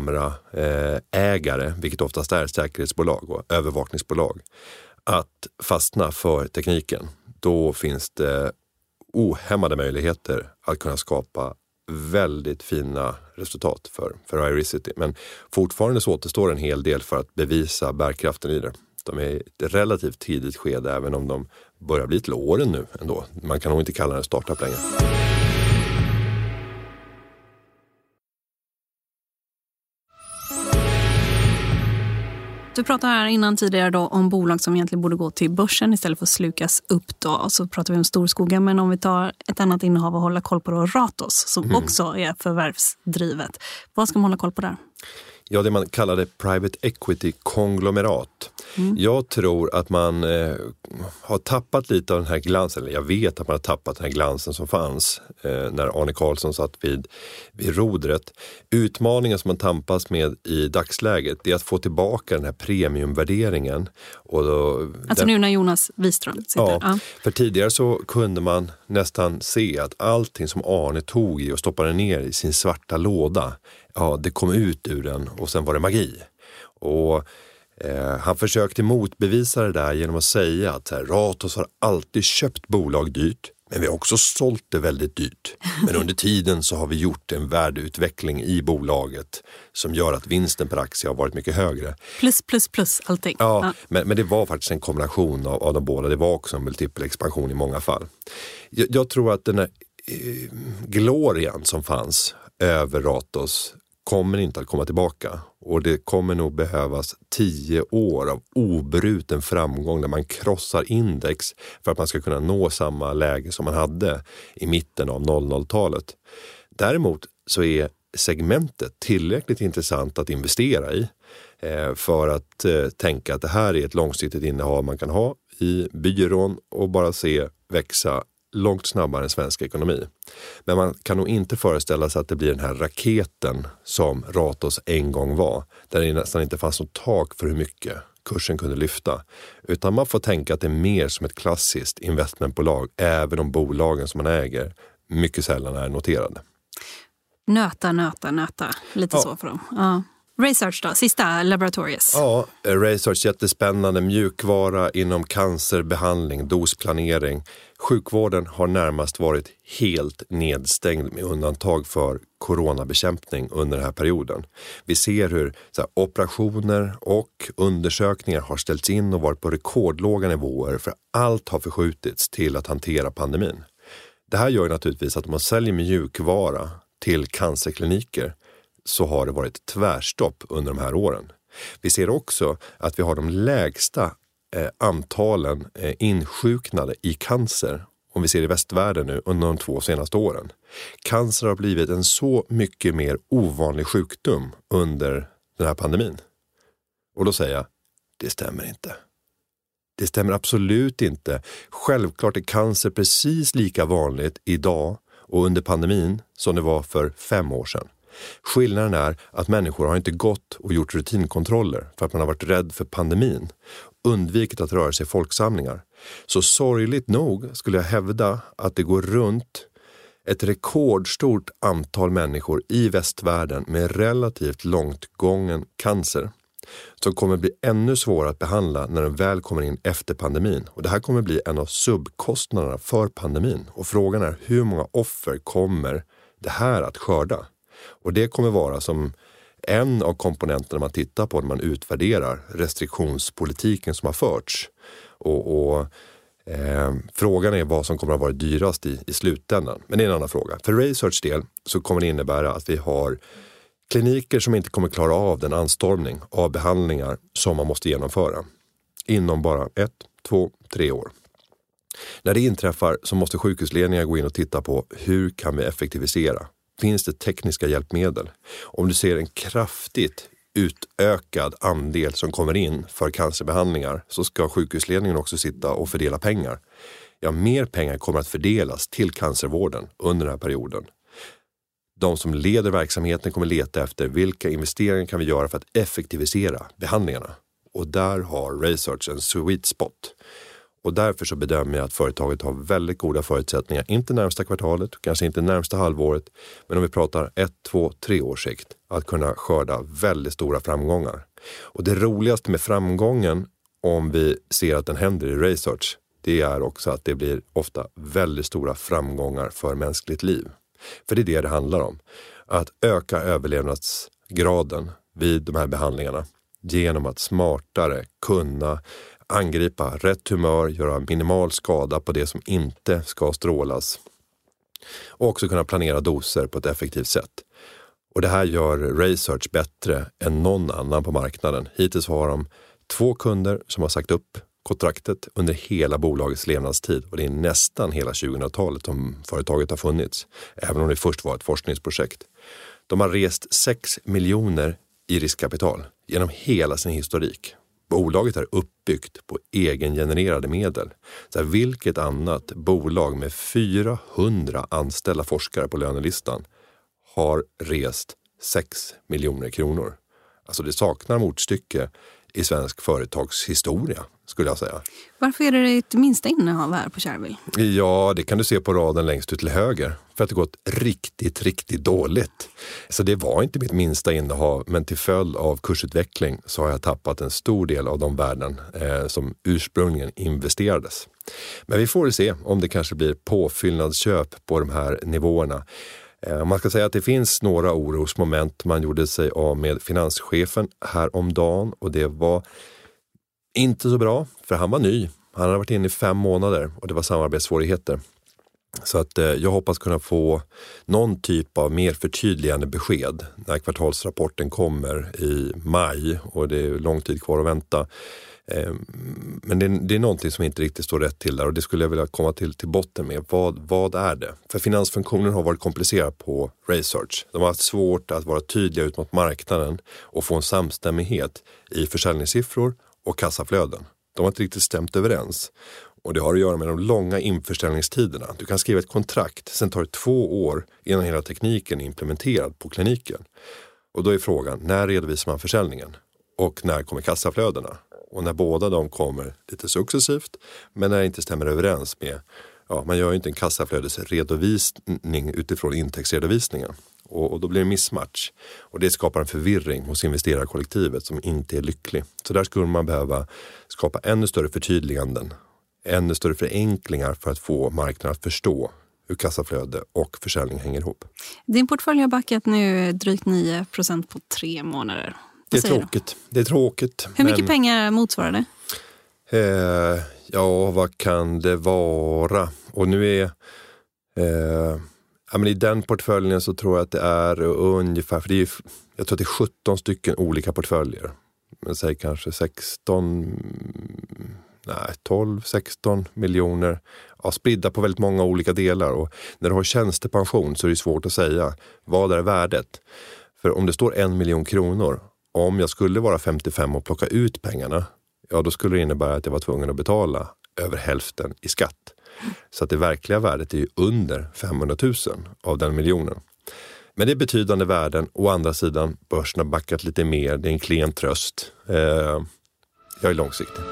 kameraägare, vilket oftast är säkerhetsbolag och övervakningsbolag, att fastna för tekniken, då finns det ohämmade möjligheter att kunna skapa väldigt fina resultat för, för iRicity. Men fortfarande så återstår en hel del för att bevisa bärkraften i det. De är i ett relativt tidigt skede även om de börjar bli till åren nu ändå. Man kan nog inte kalla det startup längre. Du pratade här innan tidigare då om bolag som egentligen borde gå till börsen istället för att slukas upp då. Och så pratar vi om storskogen, men om vi tar ett annat innehav och hålla koll på då, Ratos som mm. också är förvärvsdrivet. Vad ska man hålla koll på där? Ja, det man kallade private equity-konglomerat. Mm. Jag tror att man eh, har tappat lite av den här glansen, eller jag vet att man har tappat den här glansen som fanns eh, när Arne Karlsson satt vid, vid rodret. Utmaningen som man tampas med i dagsläget är att få tillbaka den här premiumvärderingen. Och då, alltså den, nu när Jonas Wiström sitter. Ja, ja, för tidigare så kunde man nästan se att allting som Arne tog i och stoppade ner i sin svarta låda, ja, det kom ut ur den och sen var det magi. Och eh, han försökte motbevisa det där genom att säga att så här, Ratos har alltid köpt bolag dyrt, men vi har också sålt det väldigt dyrt. Men under tiden så har vi gjort en värdeutveckling i bolaget som gör att vinsten per aktie har varit mycket högre. Plus, plus, plus allting. Ja, ja. Men, men det var faktiskt en kombination av, av de båda. Det var också en multipel expansion i många fall. Jag, jag tror att den här eh, glorian som fanns över Ratos kommer inte att komma tillbaka. Och det kommer nog behövas tio år av obruten framgång där man krossar index för att man ska kunna nå samma läge som man hade i mitten av noll noll-talet. Däremot så är segmentet tillräckligt intressant att investera i för att tänka att det här är ett långsiktigt innehav man kan ha i byrån och bara se växa långt snabbare än svensk ekonomi. Men man kan nog inte föreställa sig att det blir den här raketen som Ratos en gång var. Där det nästan inte fanns något tak för hur mycket kursen kunde lyfta. Utan man får tänka att det är mer som ett klassiskt investmentbolag. Även om bolagen som man äger mycket sällan är noterade. Nöta, nöta, nöta. Lite Ja. så för dem. Ja. Research då, sista Laboratorius. Ja, Research, jättespännande. Mjukvara inom cancerbehandling, dosplanering. Sjukvården har närmast varit helt nedstängd med undantag för coronabekämpning under den här perioden. Vi ser hur så här, operationer och undersökningar har ställts in och varit på rekordlåga nivåer, för allt har förskjutits till att hantera pandemin. Det här gör naturligtvis att om man säljer mjukvara till cancerkliniker så har det varit tvärstopp under de här åren. Vi ser också att vi har de lägsta eh, antalen eh, insjuknade i cancer, om vi ser i västvärlden nu, under de två senaste åren. Cancer har blivit en så mycket mer ovanlig sjukdom under den här pandemin. Och då säger jag, det stämmer inte. Det stämmer absolut inte. Självklart är cancer precis lika vanligt idag och under pandemin som det var för fem år sedan. Skillnaden är att människor har inte gått och gjort rutinkontroller för att man har varit rädd för pandemin, undvikit att röra sig i folksamlingar. Så sorgligt nog skulle jag hävda att det går runt ett rekordstort antal människor i västvärlden med relativt långt gången cancer som kommer bli ännu svårare att behandla när den väl kommer in efter pandemin. Och det här kommer bli en av subkostnaderna för pandemin. Och frågan är hur många offer kommer det här att skörda? Och det kommer vara som en av komponenterna man tittar på när man utvärderar restriktionspolitiken som har förts. Och, och eh, frågan är vad som kommer att vara dyrast i, i slutändan. Men det är en annan fråga. För Research del så kommer det innebära att vi har kliniker som inte kommer klara av den anstormning av behandlingar som man måste genomföra inom bara ett, två, tre år. När det inträffar så måste sjukhusledningar gå in och titta på hur kan vi effektivisera. Finns det tekniska hjälpmedel? Om du ser en kraftigt utökad andel som kommer in för cancerbehandlingar så ska sjukhusledningen också sitta och fördela pengar. Ja, mer pengar kommer att fördelas till cancervården under den här perioden. De som leder verksamheten kommer leta efter vilka investeringar kan vi göra för att effektivisera behandlingarna. Och där har Research en sweet spot. Och därför så bedömer jag att företaget har väldigt goda förutsättningar, inte närmsta kvartalet, kanske inte närmsta halvåret, men om vi pratar ett, två, tre års sikt, att kunna skörda väldigt stora framgångar. Och det roligaste med framgången, om vi ser att den händer i Research, det är också att det blir ofta väldigt stora framgångar för mänskligt liv. För det är det det handlar om. Att öka överlevnadsgraden vid de här behandlingarna genom att smartare kunna angripa rätt humör, göra minimal skada på det som inte ska strålas och också kunna planera doser på ett effektivt sätt. Och det här gör Research bättre än någon annan på marknaden. Hittills har de två kunder som har sagt upp kontraktet under hela bolagets levnadstid och det är nästan hela tjugohundratalet som företaget har funnits, även om det först var ett forskningsprojekt. De har rest sex miljoner i riskkapital genom hela sin historik. Bolaget är uppbyggt på egengenererade medel. Så här, vilket annat bolag med fyrahundra anställda forskare på lönelistan har rest sex miljoner kronor? Alltså det saknar motstycke i svensk företagshistoria, skulle jag säga. Varför är det ditt minsta innehav här på Shareville? Ja, det kan du se på raden längst ut till höger. För att det gått riktigt, riktigt dåligt. Så det var inte mitt minsta innehav, men till följd av kursutveckling så har jag tappat en stor del av de värden eh, som ursprungligen investerades. Men vi får se om det kanske blir påfyllnadsköp på de här nivåerna. Eh, man ska säga att det finns några orosmoment. Man gjorde sig av med finanschefen här om dagen och det var inte så bra, för han var ny. Han hade varit inne i fem månader och det var samarbetssvårigheter. Så att eh, jag hoppas kunna få någon typ av mer förtydligande besked när kvartalsrapporten kommer i maj och det är lång tid kvar att vänta. Eh, men det, det är någonting som inte riktigt står rätt till där och det skulle jag vilja komma till, till botten med. Vad, vad är det? För finansfunktionen har varit komplicerad på Research. De har haft svårt att vara tydliga ut mot marknaden och få en samstämmighet i försäljningssiffror och kassaflöden. De har inte riktigt stämt överens. Och det har att göra med de långa införsäljningstiderna. Du kan skriva ett kontrakt, sen tar det två år innan hela tekniken är implementerad på kliniken. Och då är frågan, när redovisar man försäljningen? Och när kommer kassaflödena? Och när båda de kommer lite successivt, men när det inte stämmer överens med, ja, man gör ju inte en kassaflödesredovisning utifrån intäktsredovisningen. och, och då blir det en missmatch. Och det skapar en förvirring hos investerarkollektivet som inte är lycklig. Så där skulle man behöva skapa ännu större förtydliganden, ännu större förenklingar för att få marknaden att förstå hur kassaflöde och försäljning hänger ihop. Din portfölj har backat nu drygt nio procent på tre månader. Det är tråkigt. Det är tråkigt. Hur mycket men, pengar motsvarar det? Eh, ja, vad kan det vara? Och nu är... Eh, ja, men i den portföljen så tror jag att det är ungefär... För det är, jag tror att det är sjutton stycken olika portföljer. Men säg kanske sexton... Nej, tolv sexton miljoner. Ja, spridda på väldigt många olika delar. Och när du har tjänstepension så är det svårt att säga vad är värdet. För om det står en miljon kronor, om jag skulle vara femtiofem och plocka ut pengarna, ja då skulle det innebära att jag var tvungen att betala över hälften i skatt. Så att det verkliga värdet är ju under femhundratusen av den miljonen. Men det är betydande värden. Å andra sidan, börsen har backat lite mer. Det är en klen tröst. Eh, jag är långsiktig.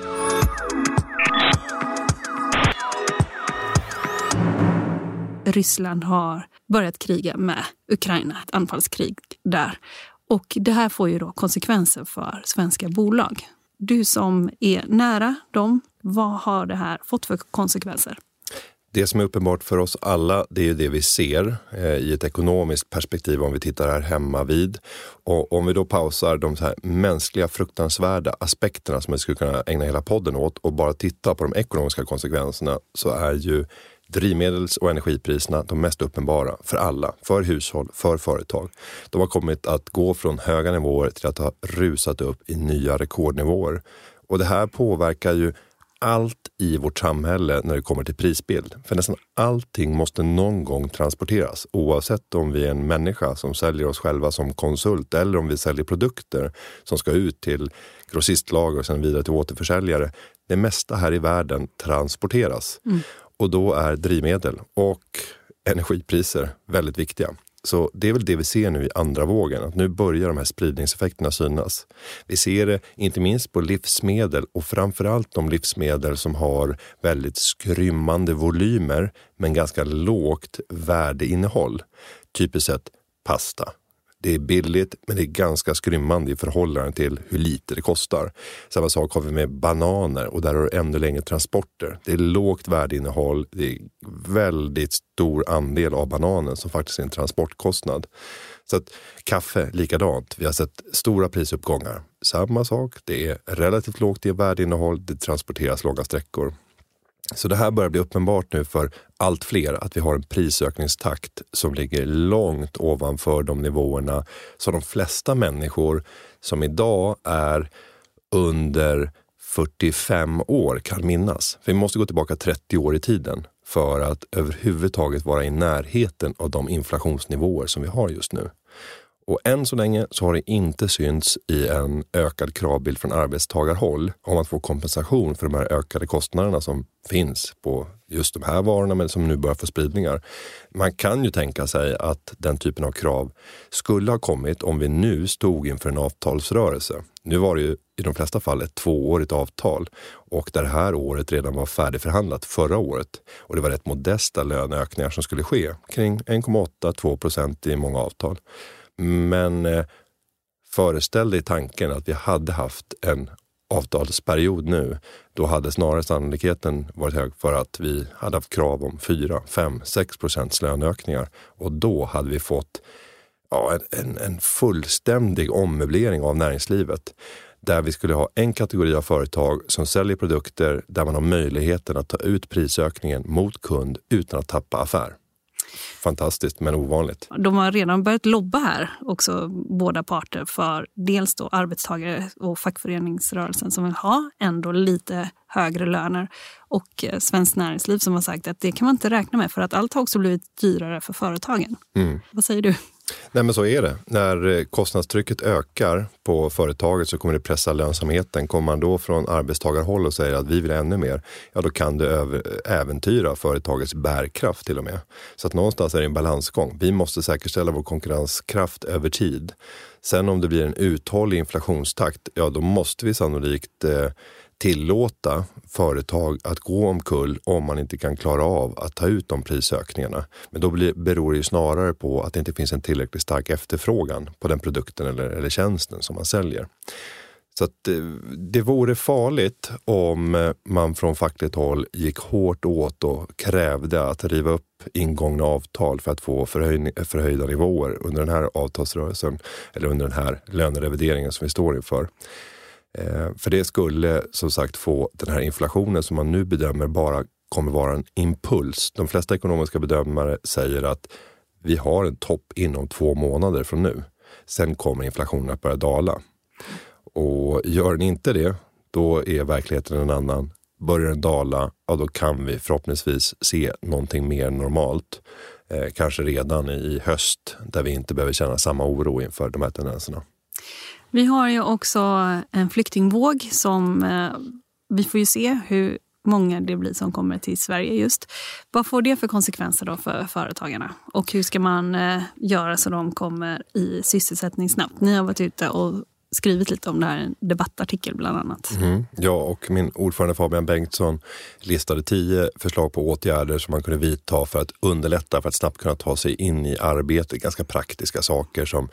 Ryssland har börjat kriga med Ukraina, ett anfallskrig där. Och det här får ju då konsekvenser för svenska bolag. Du som är nära dem, vad har det här fått för konsekvenser? Det som är uppenbart för oss alla, det är ju det vi ser eh, i ett ekonomiskt perspektiv om vi tittar här hemma vid. Och om vi då pausar de så här mänskliga fruktansvärda aspekterna som vi skulle kunna ägna hela podden åt och bara titta på de ekonomiska konsekvenserna, så är ju drivmedels- och energipriserna de mest uppenbara för alla, för hushåll, för företag. De har kommit att gå från höga nivåer till att ha rusat upp i nya rekordnivåer. Och det här påverkar ju allt i vårt samhälle när det kommer till prisbild. För nästan allting måste någon gång transporteras. Oavsett om vi är en människa som säljer oss själva som konsult eller om vi säljer produkter som ska ut till grossistlager och sen vidare till återförsäljare. Det mesta här i världen transporteras. Mm. Och då är drivmedel och energipriser väldigt viktiga. Så det är väl det vi ser nu i andra vågen, att nu börjar de här spridningseffekterna synas. Vi ser det inte minst på livsmedel och framförallt de livsmedel som har väldigt skrymmande volymer men ganska lågt värdeinnehåll. Typiskt sett pasta. Det är billigt men det är ganska skrymmande i förhållande till hur lite det kostar. Samma sak har vi med bananer och där har du ännu längre transporter. Det är lågt värdeinnehåll, det är väldigt stor andel av bananen som faktiskt är en transportkostnad. Så att kaffe, likadant. Vi har sett stora prisuppgångar. Samma sak, det är relativt lågt i värdeinnehåll, det transporteras långa sträckor. Så det här börjar bli uppenbart nu för allt fler att vi har en prisökningstakt som ligger långt ovanför de nivåerna som de flesta människor som idag är under fyrtiofem år kan minnas. För vi måste gå tillbaka trettio år i tiden för att överhuvudtaget vara i närheten av de inflationsnivåer som vi har just nu. Och än så länge så har det inte synts i en ökad kravbild från arbetstagarhåll om att få kompensation för de här ökade kostnaderna som finns på just de här varorna men som nu börjar få spridningar. Man kan ju tänka sig att den typen av krav skulle ha kommit om vi nu stod inför en avtalsrörelse. Nu var det ju i de flesta fall ett tvåårigt avtal och det här året redan var färdigförhandlat förra året. Och det var rätt modesta löneökningar som skulle ske, kring en komma åtta till två procent i många avtal. Men eh, föreställ dig tanken att vi hade haft en avtalsperiod nu. Då hade snarare sannolikheten varit hög för att vi hade haft krav om fyra, fem, sex procents löneökningar. Och då hade vi fått ja, en, en fullständig ommöblering av näringslivet. Där vi skulle ha en kategori av företag som säljer produkter där man har möjligheten att ta ut prisökningen mot kund utan att tappa affär. Fantastiskt men ovanligt. De har redan börjat lobba här också, båda parter, för dels då arbetstagare och fackföreningsrörelsen som vill ha ändå lite högre löner och Svenskt Näringsliv som har sagt att det kan man inte räkna med för att allt har också blivit dyrare för företagen. Mm. Vad säger du? Nej men så är det. När kostnadstrycket ökar på företaget så kommer det pressa lönsamheten. Kommer man då från arbetstagarhåll och säger att vi vill ännu mer, ja då kan det över, äventyra företagets bärkraft till och med. Så att någonstans är det en balansgång. Vi måste säkerställa vår konkurrenskraft över tid. Sen om det blir en uthållig inflationstakt, ja då måste vi sannolikt eh, tillåta företag att gå omkull om man inte kan klara av att ta ut de prisökningarna. Men då blir, beror det ju snarare på att det inte finns en tillräckligt stark efterfrågan på den produkten eller, eller tjänsten som man säljer. Så att det, det vore farligt om man från fackligt håll gick hårt åt och krävde att riva upp ingångna avtal för att få förhöj, förhöjda nivåer under den här avtalsrörelsen eller under den här lönerevideringen som vi står inför. Eh, för det skulle som sagt få den här inflationen som man nu bedömer bara kommer vara en impuls. De flesta ekonomiska bedömare säger att vi har en topp inom två månader från nu. Sen kommer inflationen att börja dala. Och gör den inte det, då är verkligheten en annan. Börjar den dala, ja då kan vi förhoppningsvis se någonting mer normalt. Eh, kanske redan i höst där vi inte behöver känna samma oro inför de här tendenserna. Vi har ju också en flyktingvåg som eh, vi får ju se hur många det blir som kommer till Sverige just. Vad får det för konsekvenser då för företagarna? Och hur ska man eh, göra så de kommer i sysselsättning snabbt? Ni har varit ute och skrivit lite om det här, en debattartikel bland annat. Mm. Ja, och min ordförande Fabian Bengtsson listade tio förslag på åtgärder som man kunde vidta för att underlätta för att snabbt kunna ta sig in i arbete. Ganska praktiska saker som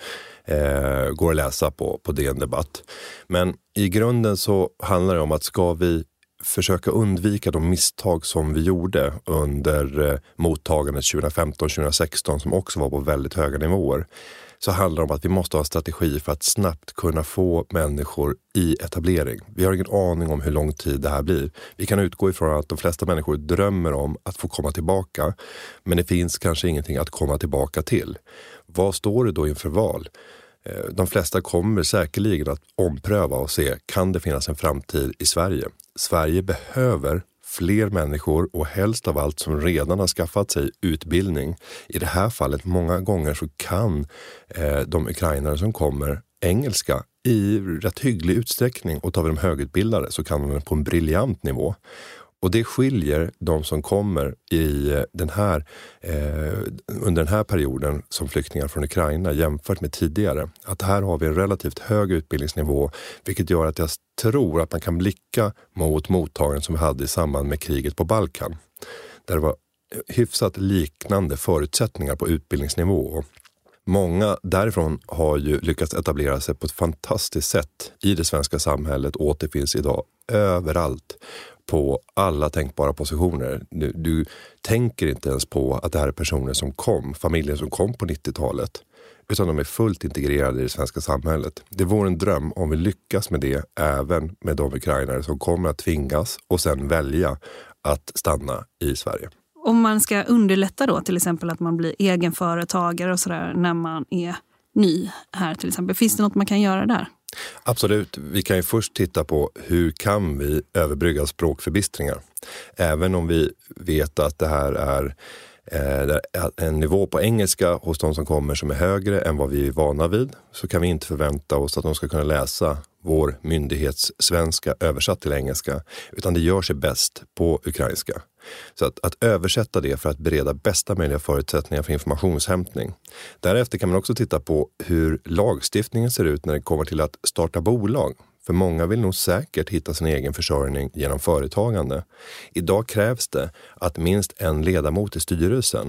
eh, går att läsa på, på D N Debatt. Men i grunden så handlar det om att ska vi försöka undvika de misstag som vi gjorde under eh, mottagandet tjugohundrafemton tjugohundrasexton som också var på väldigt höga nivåer, så handlar det om att vi måste ha en strategi för att snabbt kunna få människor i etablering. Vi har ingen aning om hur lång tid det här blir. Vi kan utgå ifrån att de flesta människor drömmer om att få komma tillbaka, men det finns kanske ingenting att komma tillbaka till. Vad står det då inför val? De flesta kommer säkerligen att ompröva och se, kan det finnas en framtid i Sverige? Sverige behöver fler människor och helst av allt som redan har skaffat sig utbildning. I det här fallet många gånger så kan eh, de ukrainare som kommer engelska i rätt hygglig utsträckning, och tar vi de högutbildade så kan de på en briljant nivå. Och det skiljer de som kommer i den här, eh, under den här perioden som flyktingar från Ukraina jämfört med tidigare. Att här har vi en relativt hög utbildningsnivå, vilket gör att jag tror att man kan blicka mot mottagaren som vi hade i samband med kriget på Balkan. Där det var hyfsat liknande förutsättningar på utbildningsnivå. Många därifrån har ju lyckats etablera sig på ett fantastiskt sätt i det svenska samhället, återfinns idag överallt på alla tänkbara positioner. Du, du tänker inte ens på att det här är personer som kom, familjer som kom på nittiotalet, utan de är fullt integrerade i det svenska samhället. Det vore en dröm om vi lyckas med det även med de ukrainare som kommer att tvingas och sen välja att stanna i Sverige. Om man ska underlätta då till exempel att man blir egenföretagare och sådär när man är ny här till exempel, finns det något man kan göra där? Absolut. Vi kan ju först titta på hur kan vi överbrygga språkförbistringar. Även om vi vet att det här är eh, en nivå på engelska hos de som kommer som är högre än vad vi är vana vid, så kan vi inte förvänta oss att de ska kunna läsa vår myndighetssvenska översatt till engelska, utan det gör sig bäst på ukrainska. Så att, att översätta det för att bereda bästa möjliga förutsättningar för informationshämtning. Därefter kan man också titta på hur lagstiftningen ser ut när det kommer till att starta bolag. För många vill nog säkert hitta sin egen försörjning genom företagande. Idag krävs det att minst en ledamot i styrelsen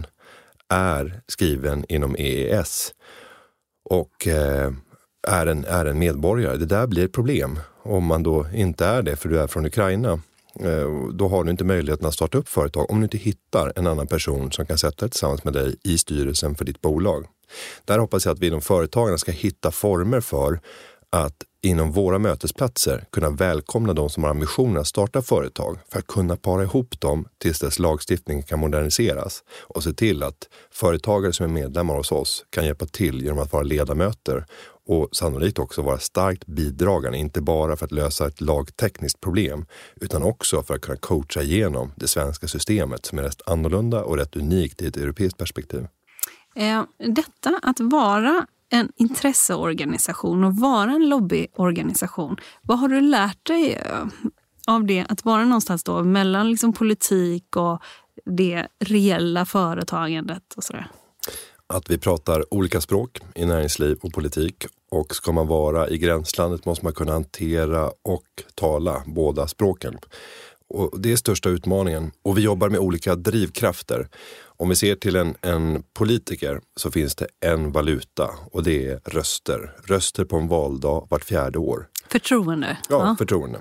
är skriven inom E E S och eh, är, en, är en medborgare. Det där blir ett problem om man då inte är det för du är från Ukraina. Då har du inte möjligheten att starta upp företag om du inte hittar en annan person som kan sätta dig tillsammans med dig i styrelsen för ditt bolag. Där hoppas jag att vi inom företagarna ska hitta former för att inom våra mötesplatser kunna välkomna de som har ambitionen att starta företag, för att kunna para ihop dem tills dess lagstiftning kan moderniseras, och se till att företagare som är medlemmar hos oss kan hjälpa till genom att vara ledamöter och sannolikt också vara starkt bidragande, inte bara för att lösa ett lagtekniskt problem utan också för att kunna coacha igenom det svenska systemet som är rätt annorlunda och rätt unikt i ett europeiskt perspektiv. Eh, detta att vara en intresseorganisation och vara en lobbyorganisation, vad har du lärt dig av det, att vara någonstans då mellan liksom politik och det reella företagandet och sådär? Att vi pratar olika språk i näringsliv och politik, Och ska man vara i gränslandet måste man kunna hantera och tala båda språken. Och det är största utmaningen. Och vi jobbar med olika drivkrafter. Om vi ser till en, en politiker så finns det en valuta och det är röster. Röster på en valdag vart fjärde år. Förtroende. Ja, ja. förtroende.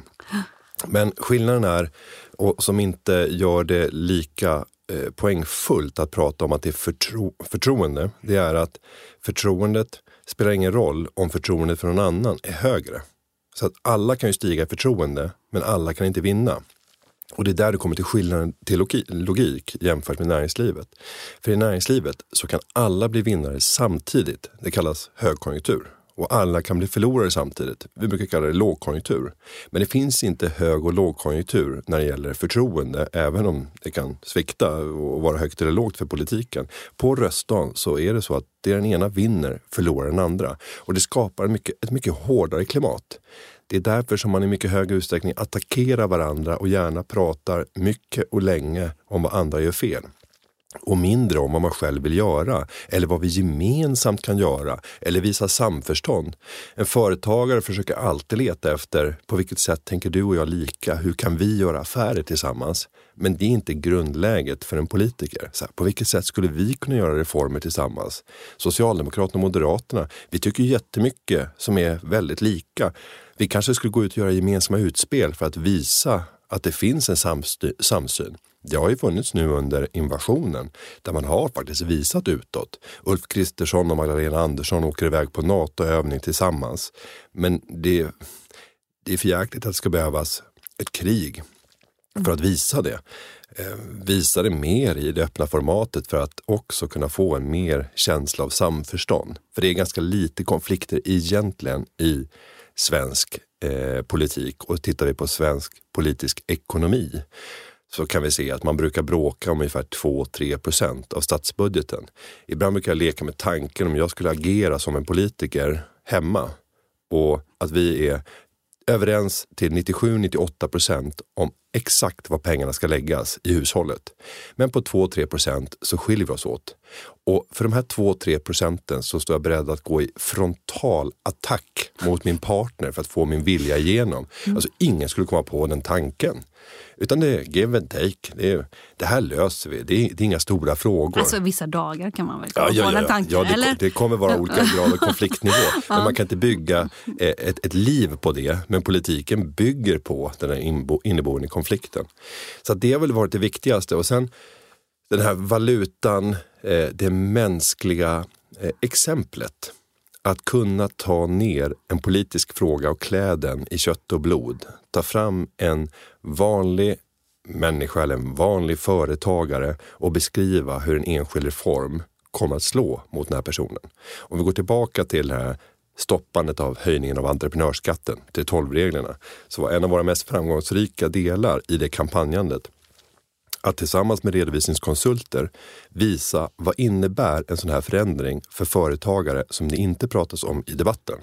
Men skillnaden är, och som inte gör det lika eh, poängfullt att prata om att det är förtro- förtroende, det är att förtroendet spelar ingen roll om förtroendet för någon annan är högre. Så att alla kan ju stiga i förtroende, men alla kan inte vinna. Och det är där det kommer till skillnaden till logik jämfört med näringslivet. För i näringslivet så kan alla bli vinnare samtidigt. Det kallas högkonjunktur. Och alla kan bli förlorare samtidigt. Vi brukar kalla det lågkonjunktur. Men det finns inte hög- och lågkonjunktur när det gäller förtroende. Även om det kan svikta och vara högt eller lågt för politiken. På röstdagen så är det så att det den ena vinner förlorar den andra. Och det skapar en mycket, ett mycket hårdare klimat. Det är därför som man i mycket hög utsträckning attackerar varandra och gärna pratar mycket och länge om vad andra gör fel. Och mindre om vad man själv vill göra eller vad vi gemensamt kan göra eller visa samförstånd. En företagare försöker alltid leta efter på vilket sätt tänker du och jag lika, hur kan vi göra affärer tillsammans? Men det är inte grundläget för en politiker. Så här, på vilket sätt skulle vi kunna göra reformer tillsammans? Socialdemokraterna och Moderaterna, vi tycker jättemycket som är väldigt lika. Vi kanske skulle gå ut och göra gemensamma utspel för att visa att det finns en samsty- samsyn. Det har ju funnits nu under invasionen där man har faktiskt visat utåt. Ulf Kristersson och Magdalena Andersson åker iväg på NATO-övning tillsammans. Men det, det är för jäkligt att det ska behövas ett krig för att visa det. Eh, visa det mer i det öppna formatet för att också kunna få en mer känsla av samförstånd. För det är ganska lite konflikter egentligen i svensk eh, politik. Och tittar vi på svensk politisk ekonomi så kan vi se att man brukar bråka om ungefär två till tre procent av statsbudgeten. Ibland brukar jag leka med tanken om jag skulle agera som en politiker hemma och att vi är överens till nittiosju till nittioåtta procent om exakt vad pengarna ska läggas i hushållet. Men på två till tre procent så skiljer vi oss åt. Och för de här två till tre procenten så står jag beredd att gå i frontal attack mot min partner för att få min vilja igenom. Mm. Alltså ingen skulle komma på den tanken. Utan det är give and take. Det, är, det här löser vi. Det är, det är inga stora frågor. Alltså vissa dagar kan man väl komma ja, ja, på ja, den tanken, ja, det, eller? det kommer vara olika grader av konfliktnivå. Men man kan inte bygga ett, ett liv på det. Men politiken bygger på den här inbo, inneboende konflikten. Så det har väl varit det viktigaste. Och sen den här valutan, det mänskliga exemplet. Att kunna ta ner en politisk fråga och klä den i kött och blod. Ta fram en vanlig människa eller en vanlig företagare och beskriva hur en enskild reform kommer att slå mot den här personen. Om vi går tillbaka till det här stoppandet av höjningen av entreprenörsskatten till tolv-reglerna så var en av våra mest framgångsrika delar i det kampanjandet att tillsammans med redovisningskonsulter visa vad innebär en sån här förändring för företagare som det inte pratas om i debatten.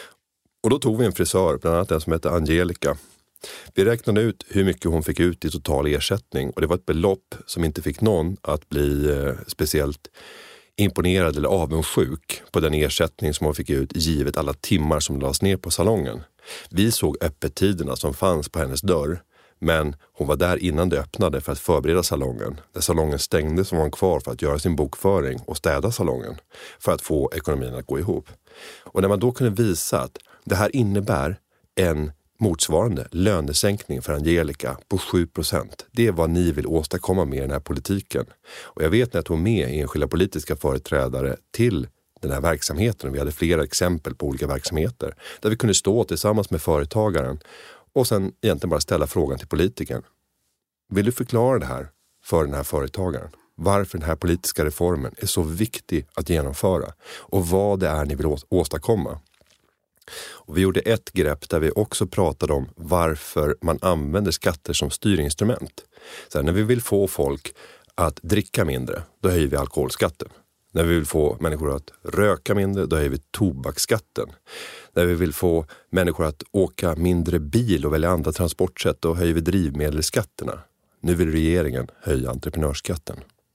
Och då tog vi en frisör, bland annat en som heter Angelica. Vi räknade ut hur mycket hon fick ut i total ersättning och det var ett belopp som inte fick någon att bli eh, speciellt imponerad eller avundsjuk på den ersättning som hon fick ut givet alla timmar som lades ner på salongen. Vi såg öppettiderna som fanns på hennes dörr. Men hon var där innan det öppnade för att förbereda salongen. När salongen stängdes var hon kvar för att göra sin bokföring och städa salongen. För att få ekonomin att gå ihop. Och när man då kunde visa att det här innebär en motsvarande lönesänkning för Angelica på sju procent. Det är vad ni vill åstadkomma med den här politiken. Och jag vet när jag tog med enskilda politiska företrädare till den här verksamheten. Vi hade flera exempel på olika verksamheter. Där vi kunde stå tillsammans med företagaren. Och sen egentligen bara ställa frågan till politikern. Vill du förklara det här för den här företagaren? Varför den här politiska reformen är så viktig att genomföra? Och vad det är ni vill åstadkomma? Och vi gjorde ett grepp där vi också pratade om varför man använder skatter som styrinstrument. Så här, när vi vill få folk att dricka mindre, då höjer vi alkoholskatten. När vi vill få människor att röka mindre, då höjer vi tobaksskatten. När vi vill få människor att åka mindre bil och välja andra transportsätt, då höjer vi drivmedelsskatterna. Nu vill regeringen höja entreprenörsskatten.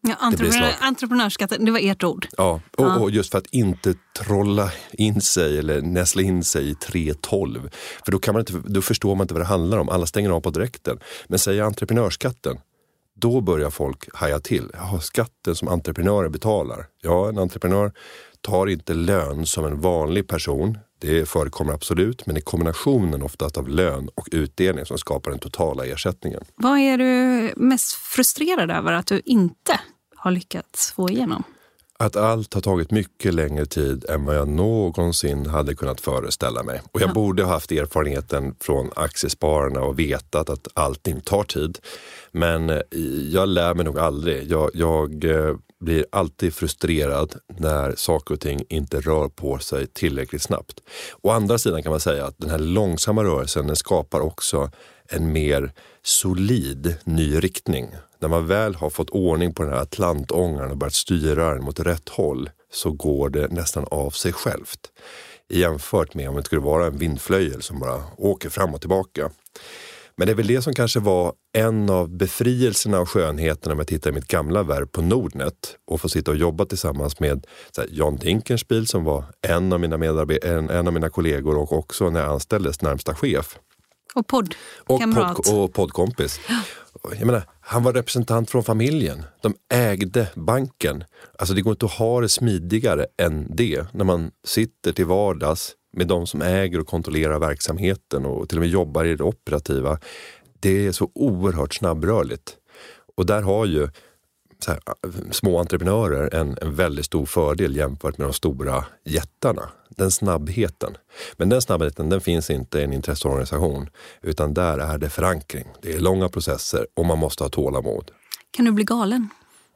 Ja, entreprenör, entreprenörskatten, det var ert ord. Ja, och, ja. och just för att inte trolla in sig eller näsla in sig i tre tolv. För då, kan man inte, då förstår man inte vad det handlar om. Alla stänger av på direkten. Men säger entreprenörskatten, då börjar folk haja till. Ja, skatten som entreprenörer betalar. Ja, en entreprenör tar inte lön som en vanlig person. Det förekommer absolut, men i kombinationen oftast av lön och utdelning som skapar den totala ersättningen. Vad är du mest frustrerad över att du inte har lyckats få igenom? Att allt har tagit mycket längre tid än vad jag någonsin hade kunnat föreställa mig. Och jag ja. borde ha haft erfarenheten från aktiespararna och vetat att allting tar tid. Men jag lär mig nog aldrig. Jag, jag blir alltid frustrerad när saker och ting inte rör på sig tillräckligt snabbt. Å andra sidan kan man säga att den här långsamma rörelsen den skapar också en mer solid ny riktning. När man väl har fått ordning på den här atlantångaren och börjat styra den mot rätt håll så går det nästan av sig självt. Jämfört med om det skulle vara en vindflöjel som bara åker fram och tillbaka. Men det är väl det som kanske var en av befrielserna och skönheterna med att titta i mitt gamla värv på Nordnet och få sitta och jobba tillsammans med så här, John Dinkelspiel som var en av mina medarbetare, en, en av mina kollegor och också när jag anställdes närmsta chef. Och podd, och, kamrat. pod, och poddkompis. Jag menar, han var representant från familjen. De ägde banken. Alltså det går inte att ha det smidigare än det. När man sitter till vardags med de som äger och kontrollerar verksamheten och till och med jobbar i det operativa. Det är så oerhört snabbrörligt. Och där har ju så här, små entreprenörer en, en väldigt stor fördel jämfört med de stora jättarna. Den snabbheten. Men den snabbheten den finns inte i en intresseorganisation utan där är det förankring. Det är långa processer och man måste ha tålamod. Kan du bli galen?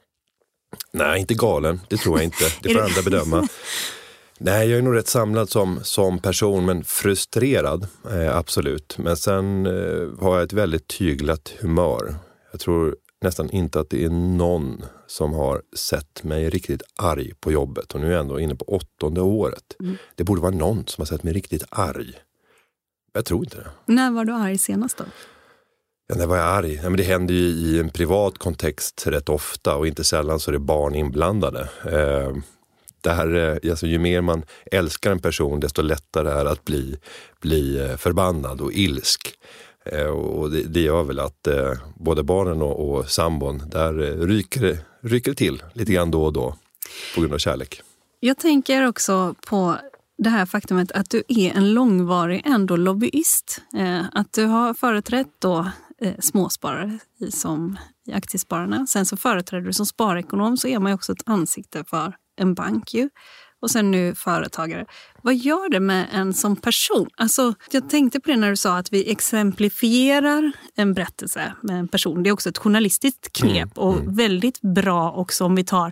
Nej, inte galen. Det tror jag inte. Det får andra bedöma. Nej, jag är nog rätt samlad som, som person men frustrerad, eh, absolut. Men sen eh, har jag ett väldigt tyglat humör. Jag tror nästan inte att det är någon som har sett mig riktigt arg på jobbet. Och nu är jag ändå inne på åttonde året. Mm. Det borde vara någon som har sett mig riktigt arg. Jag tror inte det. När var du arg senast då? Ja, när var jag arg? Ja, men det händer ju i en privat kontext rätt ofta. Och inte sällan så är det barn inblandade. Eh, där, alltså, ju mer man älskar en person desto lättare är att bli, bli förbannad och ilsk. Och det, det gör väl att eh, både barnen och, och sambon där eh, ryker, ryker till lite grann då och då på grund av kärlek. Jag tänker också på det här faktumet att du är en långvarig ändå lobbyist. Eh, att du har företrätt då eh, småsparare i, som i aktiespararna. Sen så företräder du som sparekonom så är man ju också ett ansikte för en bank ju. Och sen nu företagare. Vad gör det med en som person? Alltså, jag tänkte på det när du sa att vi exemplifierar en berättelse med en person. Det är också ett journalistiskt knep mm, och mm. väldigt bra också om vi tar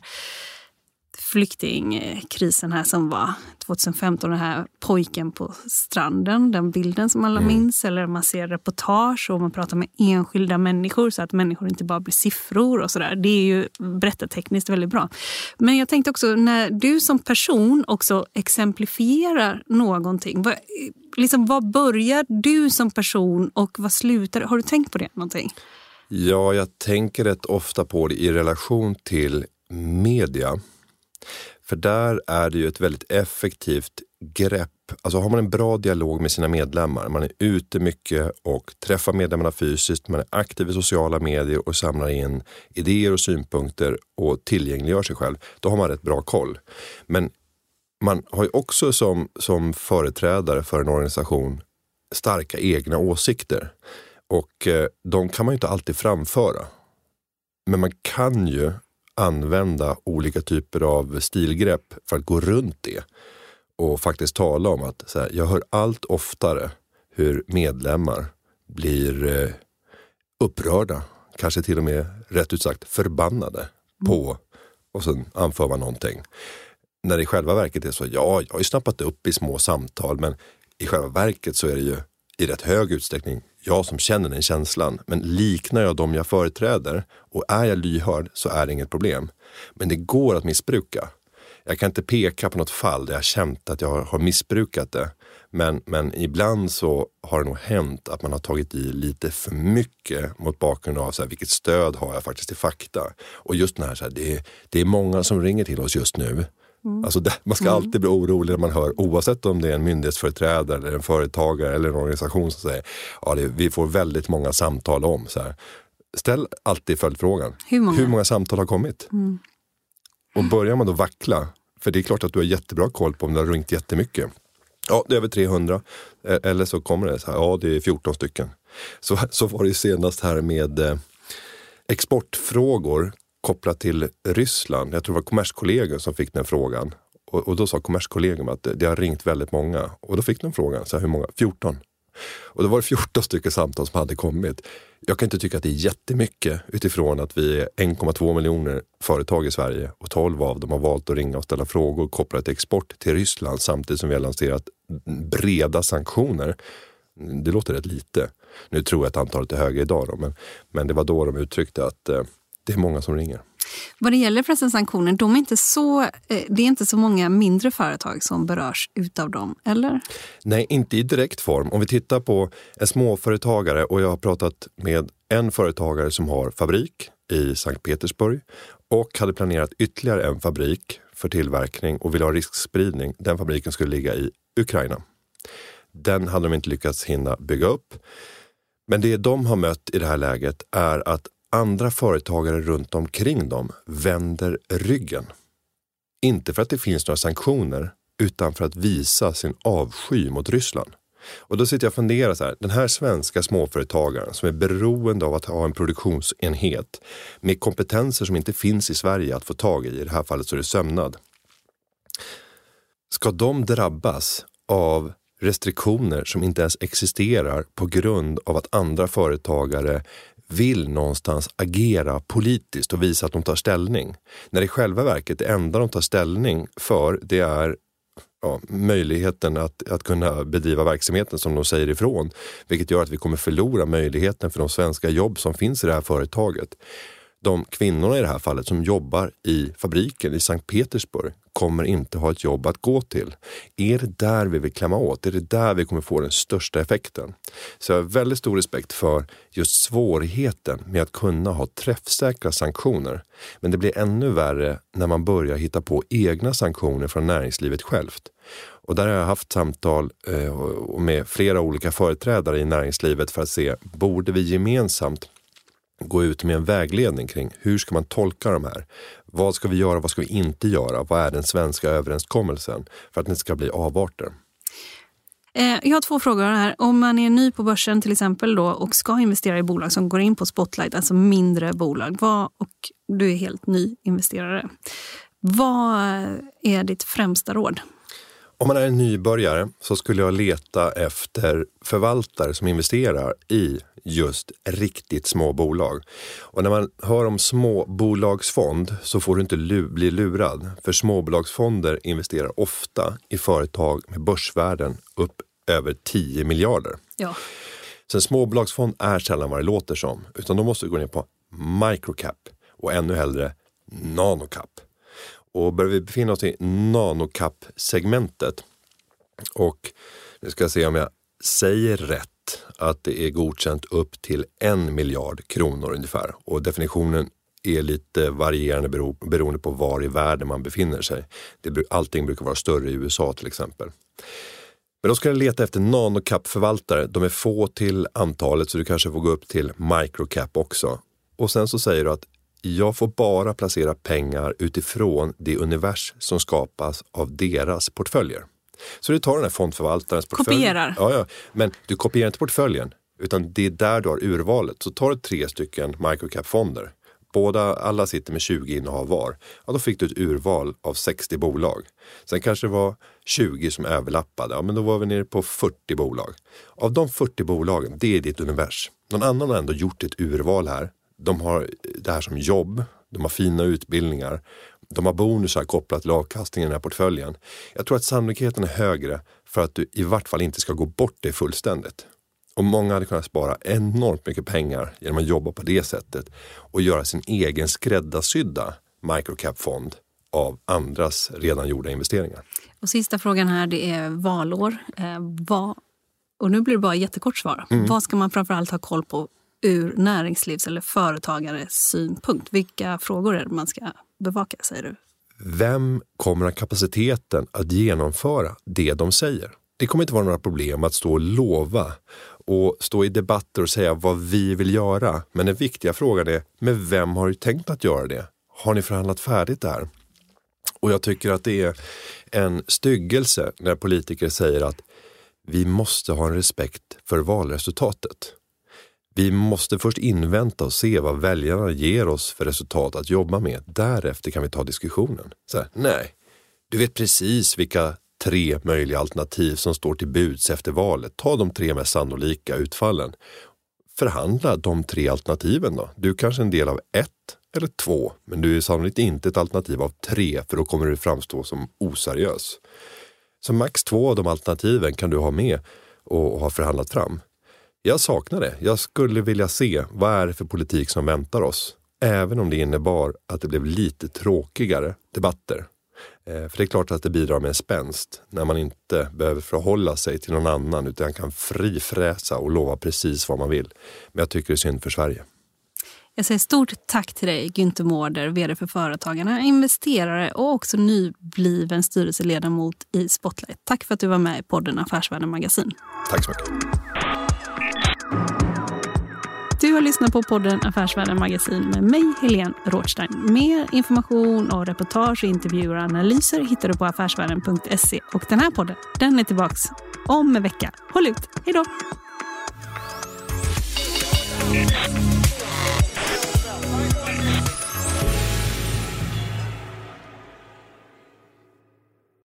flyktingkrisen här som var tjugohundrafemton, den här pojken på stranden, den bilden som alla mm. minns, eller man ser reportage och man pratar med enskilda människor så att människor inte bara blir siffror och sådär. Det är ju berättartekniskt väldigt bra. Men jag tänkte också, när du som person också exemplifierar någonting, vad, liksom, vad börjar du som person och vad slutar? Har du tänkt på det någonting? Ja, jag tänker rätt ofta på det i relation till media. För där är det ju ett väldigt effektivt grepp. Alltså har man en bra dialog med sina medlemmar, man är ute mycket och träffar medlemmarna fysiskt, man är aktiv i sociala medier och samlar in idéer och synpunkter och tillgängliggör sig själv, då har man rätt bra koll. Men man har ju också som, som företrädare för en organisation starka egna åsikter. Och eh, de kan man ju inte alltid framföra. Men man kan ju använda olika typer av stilgrepp för att gå runt det och faktiskt tala om att så här, jag hör allt oftare hur medlemmar blir eh, upprörda, kanske till och med rätt ut sagt förbannade mm. på, och sen anför man någonting. När det i själva verket är så, ja, jag har ju snappat upp i små samtal, men i själva verket så är det ju i rätt hög utsträckning jag som känner den känslan. Men liknar jag dem jag företräder och är jag lyhörd så är det inget problem. Men det går att missbruka. jag kan inte peka på något fall där jag känt att jag har missbrukat det. Men, men ibland så har det nog hänt att man har tagit i lite för mycket mot bakgrund av så här, vilket stöd har jag faktiskt i fakta. Och just den här, så här det, är, det är många som ringer till oss just nu. Mm. Alltså det, man ska mm. alltid bli orolig när man hör, oavsett om det är en myndighetsföreträdare eller en företagare eller en organisation som säger, ja det, vi får väldigt många samtal om så här. Ställ alltid följdfrågan. Hur många, Hur många samtal har kommit? Mm. Och börjar man då vackla, för det är klart att du har jättebra koll på om det har ringt jättemycket. Ja, det är över trehundra. Eller så kommer det så här, ja det är fjorton stycken. Så, så var det ju senast här med eh, exportfrågor kopplat till Ryssland. Jag tror det var Kommerskollegium som fick den frågan. Och, och då sa Kommerskollegium att det, det har ringt väldigt många. Och då fick de frågan, så här, hur många? fjorton. Och det var fjorton stycken samtal som hade kommit. Jag kan inte tycka att det är jättemycket utifrån att vi är en komma två miljoner företag i Sverige och tolv av dem har valt att ringa och ställa frågor kopplat till export till Ryssland samtidigt som vi har lanserat breda sanktioner. Det låter rätt lite. Nu tror jag att antalet är högre idag då, men, men det var då de uttryckte att eh, det är många som ringer. Vad det gäller förresten sanktioner, de är inte så, det är inte så många mindre företag som berörs utav dem, eller? Nej, inte i direkt form. Om vi tittar på en småföretagare, och jag har pratat med en företagare som har fabrik i Sankt Petersburg och hade planerat ytterligare en fabrik för tillverkning och vill ha riskspridning. Den fabriken skulle ligga i Ukraina. Den hade de inte lyckats hinna bygga upp. Men det de har mött i det här läget är att andra företagare runt omkring dem vänder ryggen. Inte för att det finns några sanktioner utan för att visa sin avsky mot Ryssland. Och då sitter jag och funderar så här, den här svenska småföretagaren som är beroende av att ha en produktionsenhet med kompetenser som inte finns i Sverige att få tag i, i det här fallet så är det sömnad. Ska de drabbas av restriktioner som inte ens existerar på grund av att andra företagare vill någonstans agera politiskt och visa att de tar ställning. När i själva verket det enda de tar ställning för det är ja, möjligheten att, att kunna bedriva verksamheten som de säger ifrån. Vilket gör att vi kommer förlora möjligheten för de svenska jobb som finns i det här företaget. De kvinnorna i det här fallet som jobbar i fabriken i Sankt Petersburg kommer inte ha ett jobb att gå till. Är det där vi vill klämma åt? Är det där vi kommer få den största effekten? Så jag har väldigt stor respekt för just svårigheten med att kunna ha träffsäkra sanktioner. Men det blir ännu värre när man börjar hitta på egna sanktioner från näringslivet självt. Och där har jag haft samtal eh, med flera olika företrädare i näringslivet för att se, borde vi gemensamt gå ut med en vägledning kring hur ska man tolka de här? Vad ska vi göra, vad ska vi inte göra? Vad är den svenska överenskommelsen för att det inte ska bli avarter? Jag har två frågor här. Om man är ny på börsen till exempel då och ska investera i bolag som går in på Spotlight, alltså mindre bolag, vad, och du är helt ny investerare. Vad är ditt främsta råd? Om man är en nybörjare så skulle jag leta efter förvaltare som investerar i just riktigt små bolag. Och när man hör om småbolagsfond så får du inte lu- bli lurad. För småbolagsfonder investerar ofta i företag med börsvärden upp över tio miljarder. Ja. Så en småbolagsfond är sällan vad det låter som. Utan då måste du gå ner på microcap och ännu hellre nanocap. Och börjar vi befinna oss i nanocap-segmentet. Och nu ska jag se om jag säger rätt att det är godkänt upp till en miljard kronor ungefär. Och definitionen är lite varierande bero, beroende på var i världen man befinner sig. Det, allting brukar vara större i U S A till exempel. Men då ska jag leta efter nanocap-förvaltare. De är få till antalet så du kanske får gå upp till microcap också. Och sen så säger du att jag får bara placera pengar utifrån det univers som skapas av deras portföljer. Så du tar den här fondförvaltarens portfölj. Kopierar. Ja, ja. Men du kopierar inte portföljen. Utan det är där du har urvalet. Så tar du tre stycken microcap-fonder. Båda, alla sitter med tjugo innehav var. Ja, då fick du ett urval av sextio bolag. Sen kanske det var tjugo som överlappade. Ja, men då var vi nere på fyrtio bolag. Av de fyrtio bolagen, det är ditt univers. Någon annan har ändå gjort ett urval här. De har det här som jobb. De har fina utbildningar. De har bonusar kopplat till avkastningen i den här portföljen. Jag tror att sannolikheten är högre för att du i vart fall inte ska gå bort det fullständigt. Och många hade kunnat spara enormt mycket pengar genom att jobba på det sättet och göra sin egen skräddarsydda microcap-fond av andras redan gjorda investeringar. Och sista frågan här, det är valår. Eh, vad, och nu blir det bara jättekort svar. Mm. Vad ska man framförallt ha koll på ur näringslivs- eller företagares synpunkt? Vilka frågor är det man ska bevaka, säger du? Vem kommer ha kapaciteten att genomföra det de säger? Det kommer inte vara några problem att stå och lova och stå i debatter och säga vad vi vill göra. Men den viktiga frågan är, med vem har du tänkt att göra det? Har ni förhandlat färdigt där? Och jag tycker att det är en styggelse när politiker säger att vi måste ha en respekt för valresultatet. Vi måste först invänta och se vad väljarna ger oss för resultat att jobba med. Därefter kan vi ta diskussionen. Så här, nej, du vet precis vilka tre möjliga alternativ som står till buds efter valet. Ta de tre mest sannolika utfallen. Förhandla de tre alternativen då. Du är kanske en del av ett eller två, men du är sannolikt inte ett alternativ av tre, för då kommer du framstå som oseriös. Så max två av de alternativen kan du ha med och ha förhandlat fram. Jag saknar det. Jag skulle vilja se vad är det för politik som väntar oss. Även om det innebar att det blev lite tråkigare debatter. Eh, för det är klart att det bidrar med en spänst när man inte behöver förhålla sig till någon annan utan kan frifräsa och lova precis vad man vill. Men jag tycker det är synd för Sverige. Jag säger stort tack till dig, Günther Mårder, vd för Företagarna, investerare och också nybliven styrelseledamot i Spotlight. Tack för att du var med i podden Affärsvärlden Magasin. Tack så mycket. Du har lyssnat på podden Affärsvärlden Magasin med mig, Helene Rothstein. Mer information och reportage, intervjuer och analyser hittar du på affärsvärlden punkt se. Och den här podden, den är tillbaks om en vecka. Håll ut, hej då!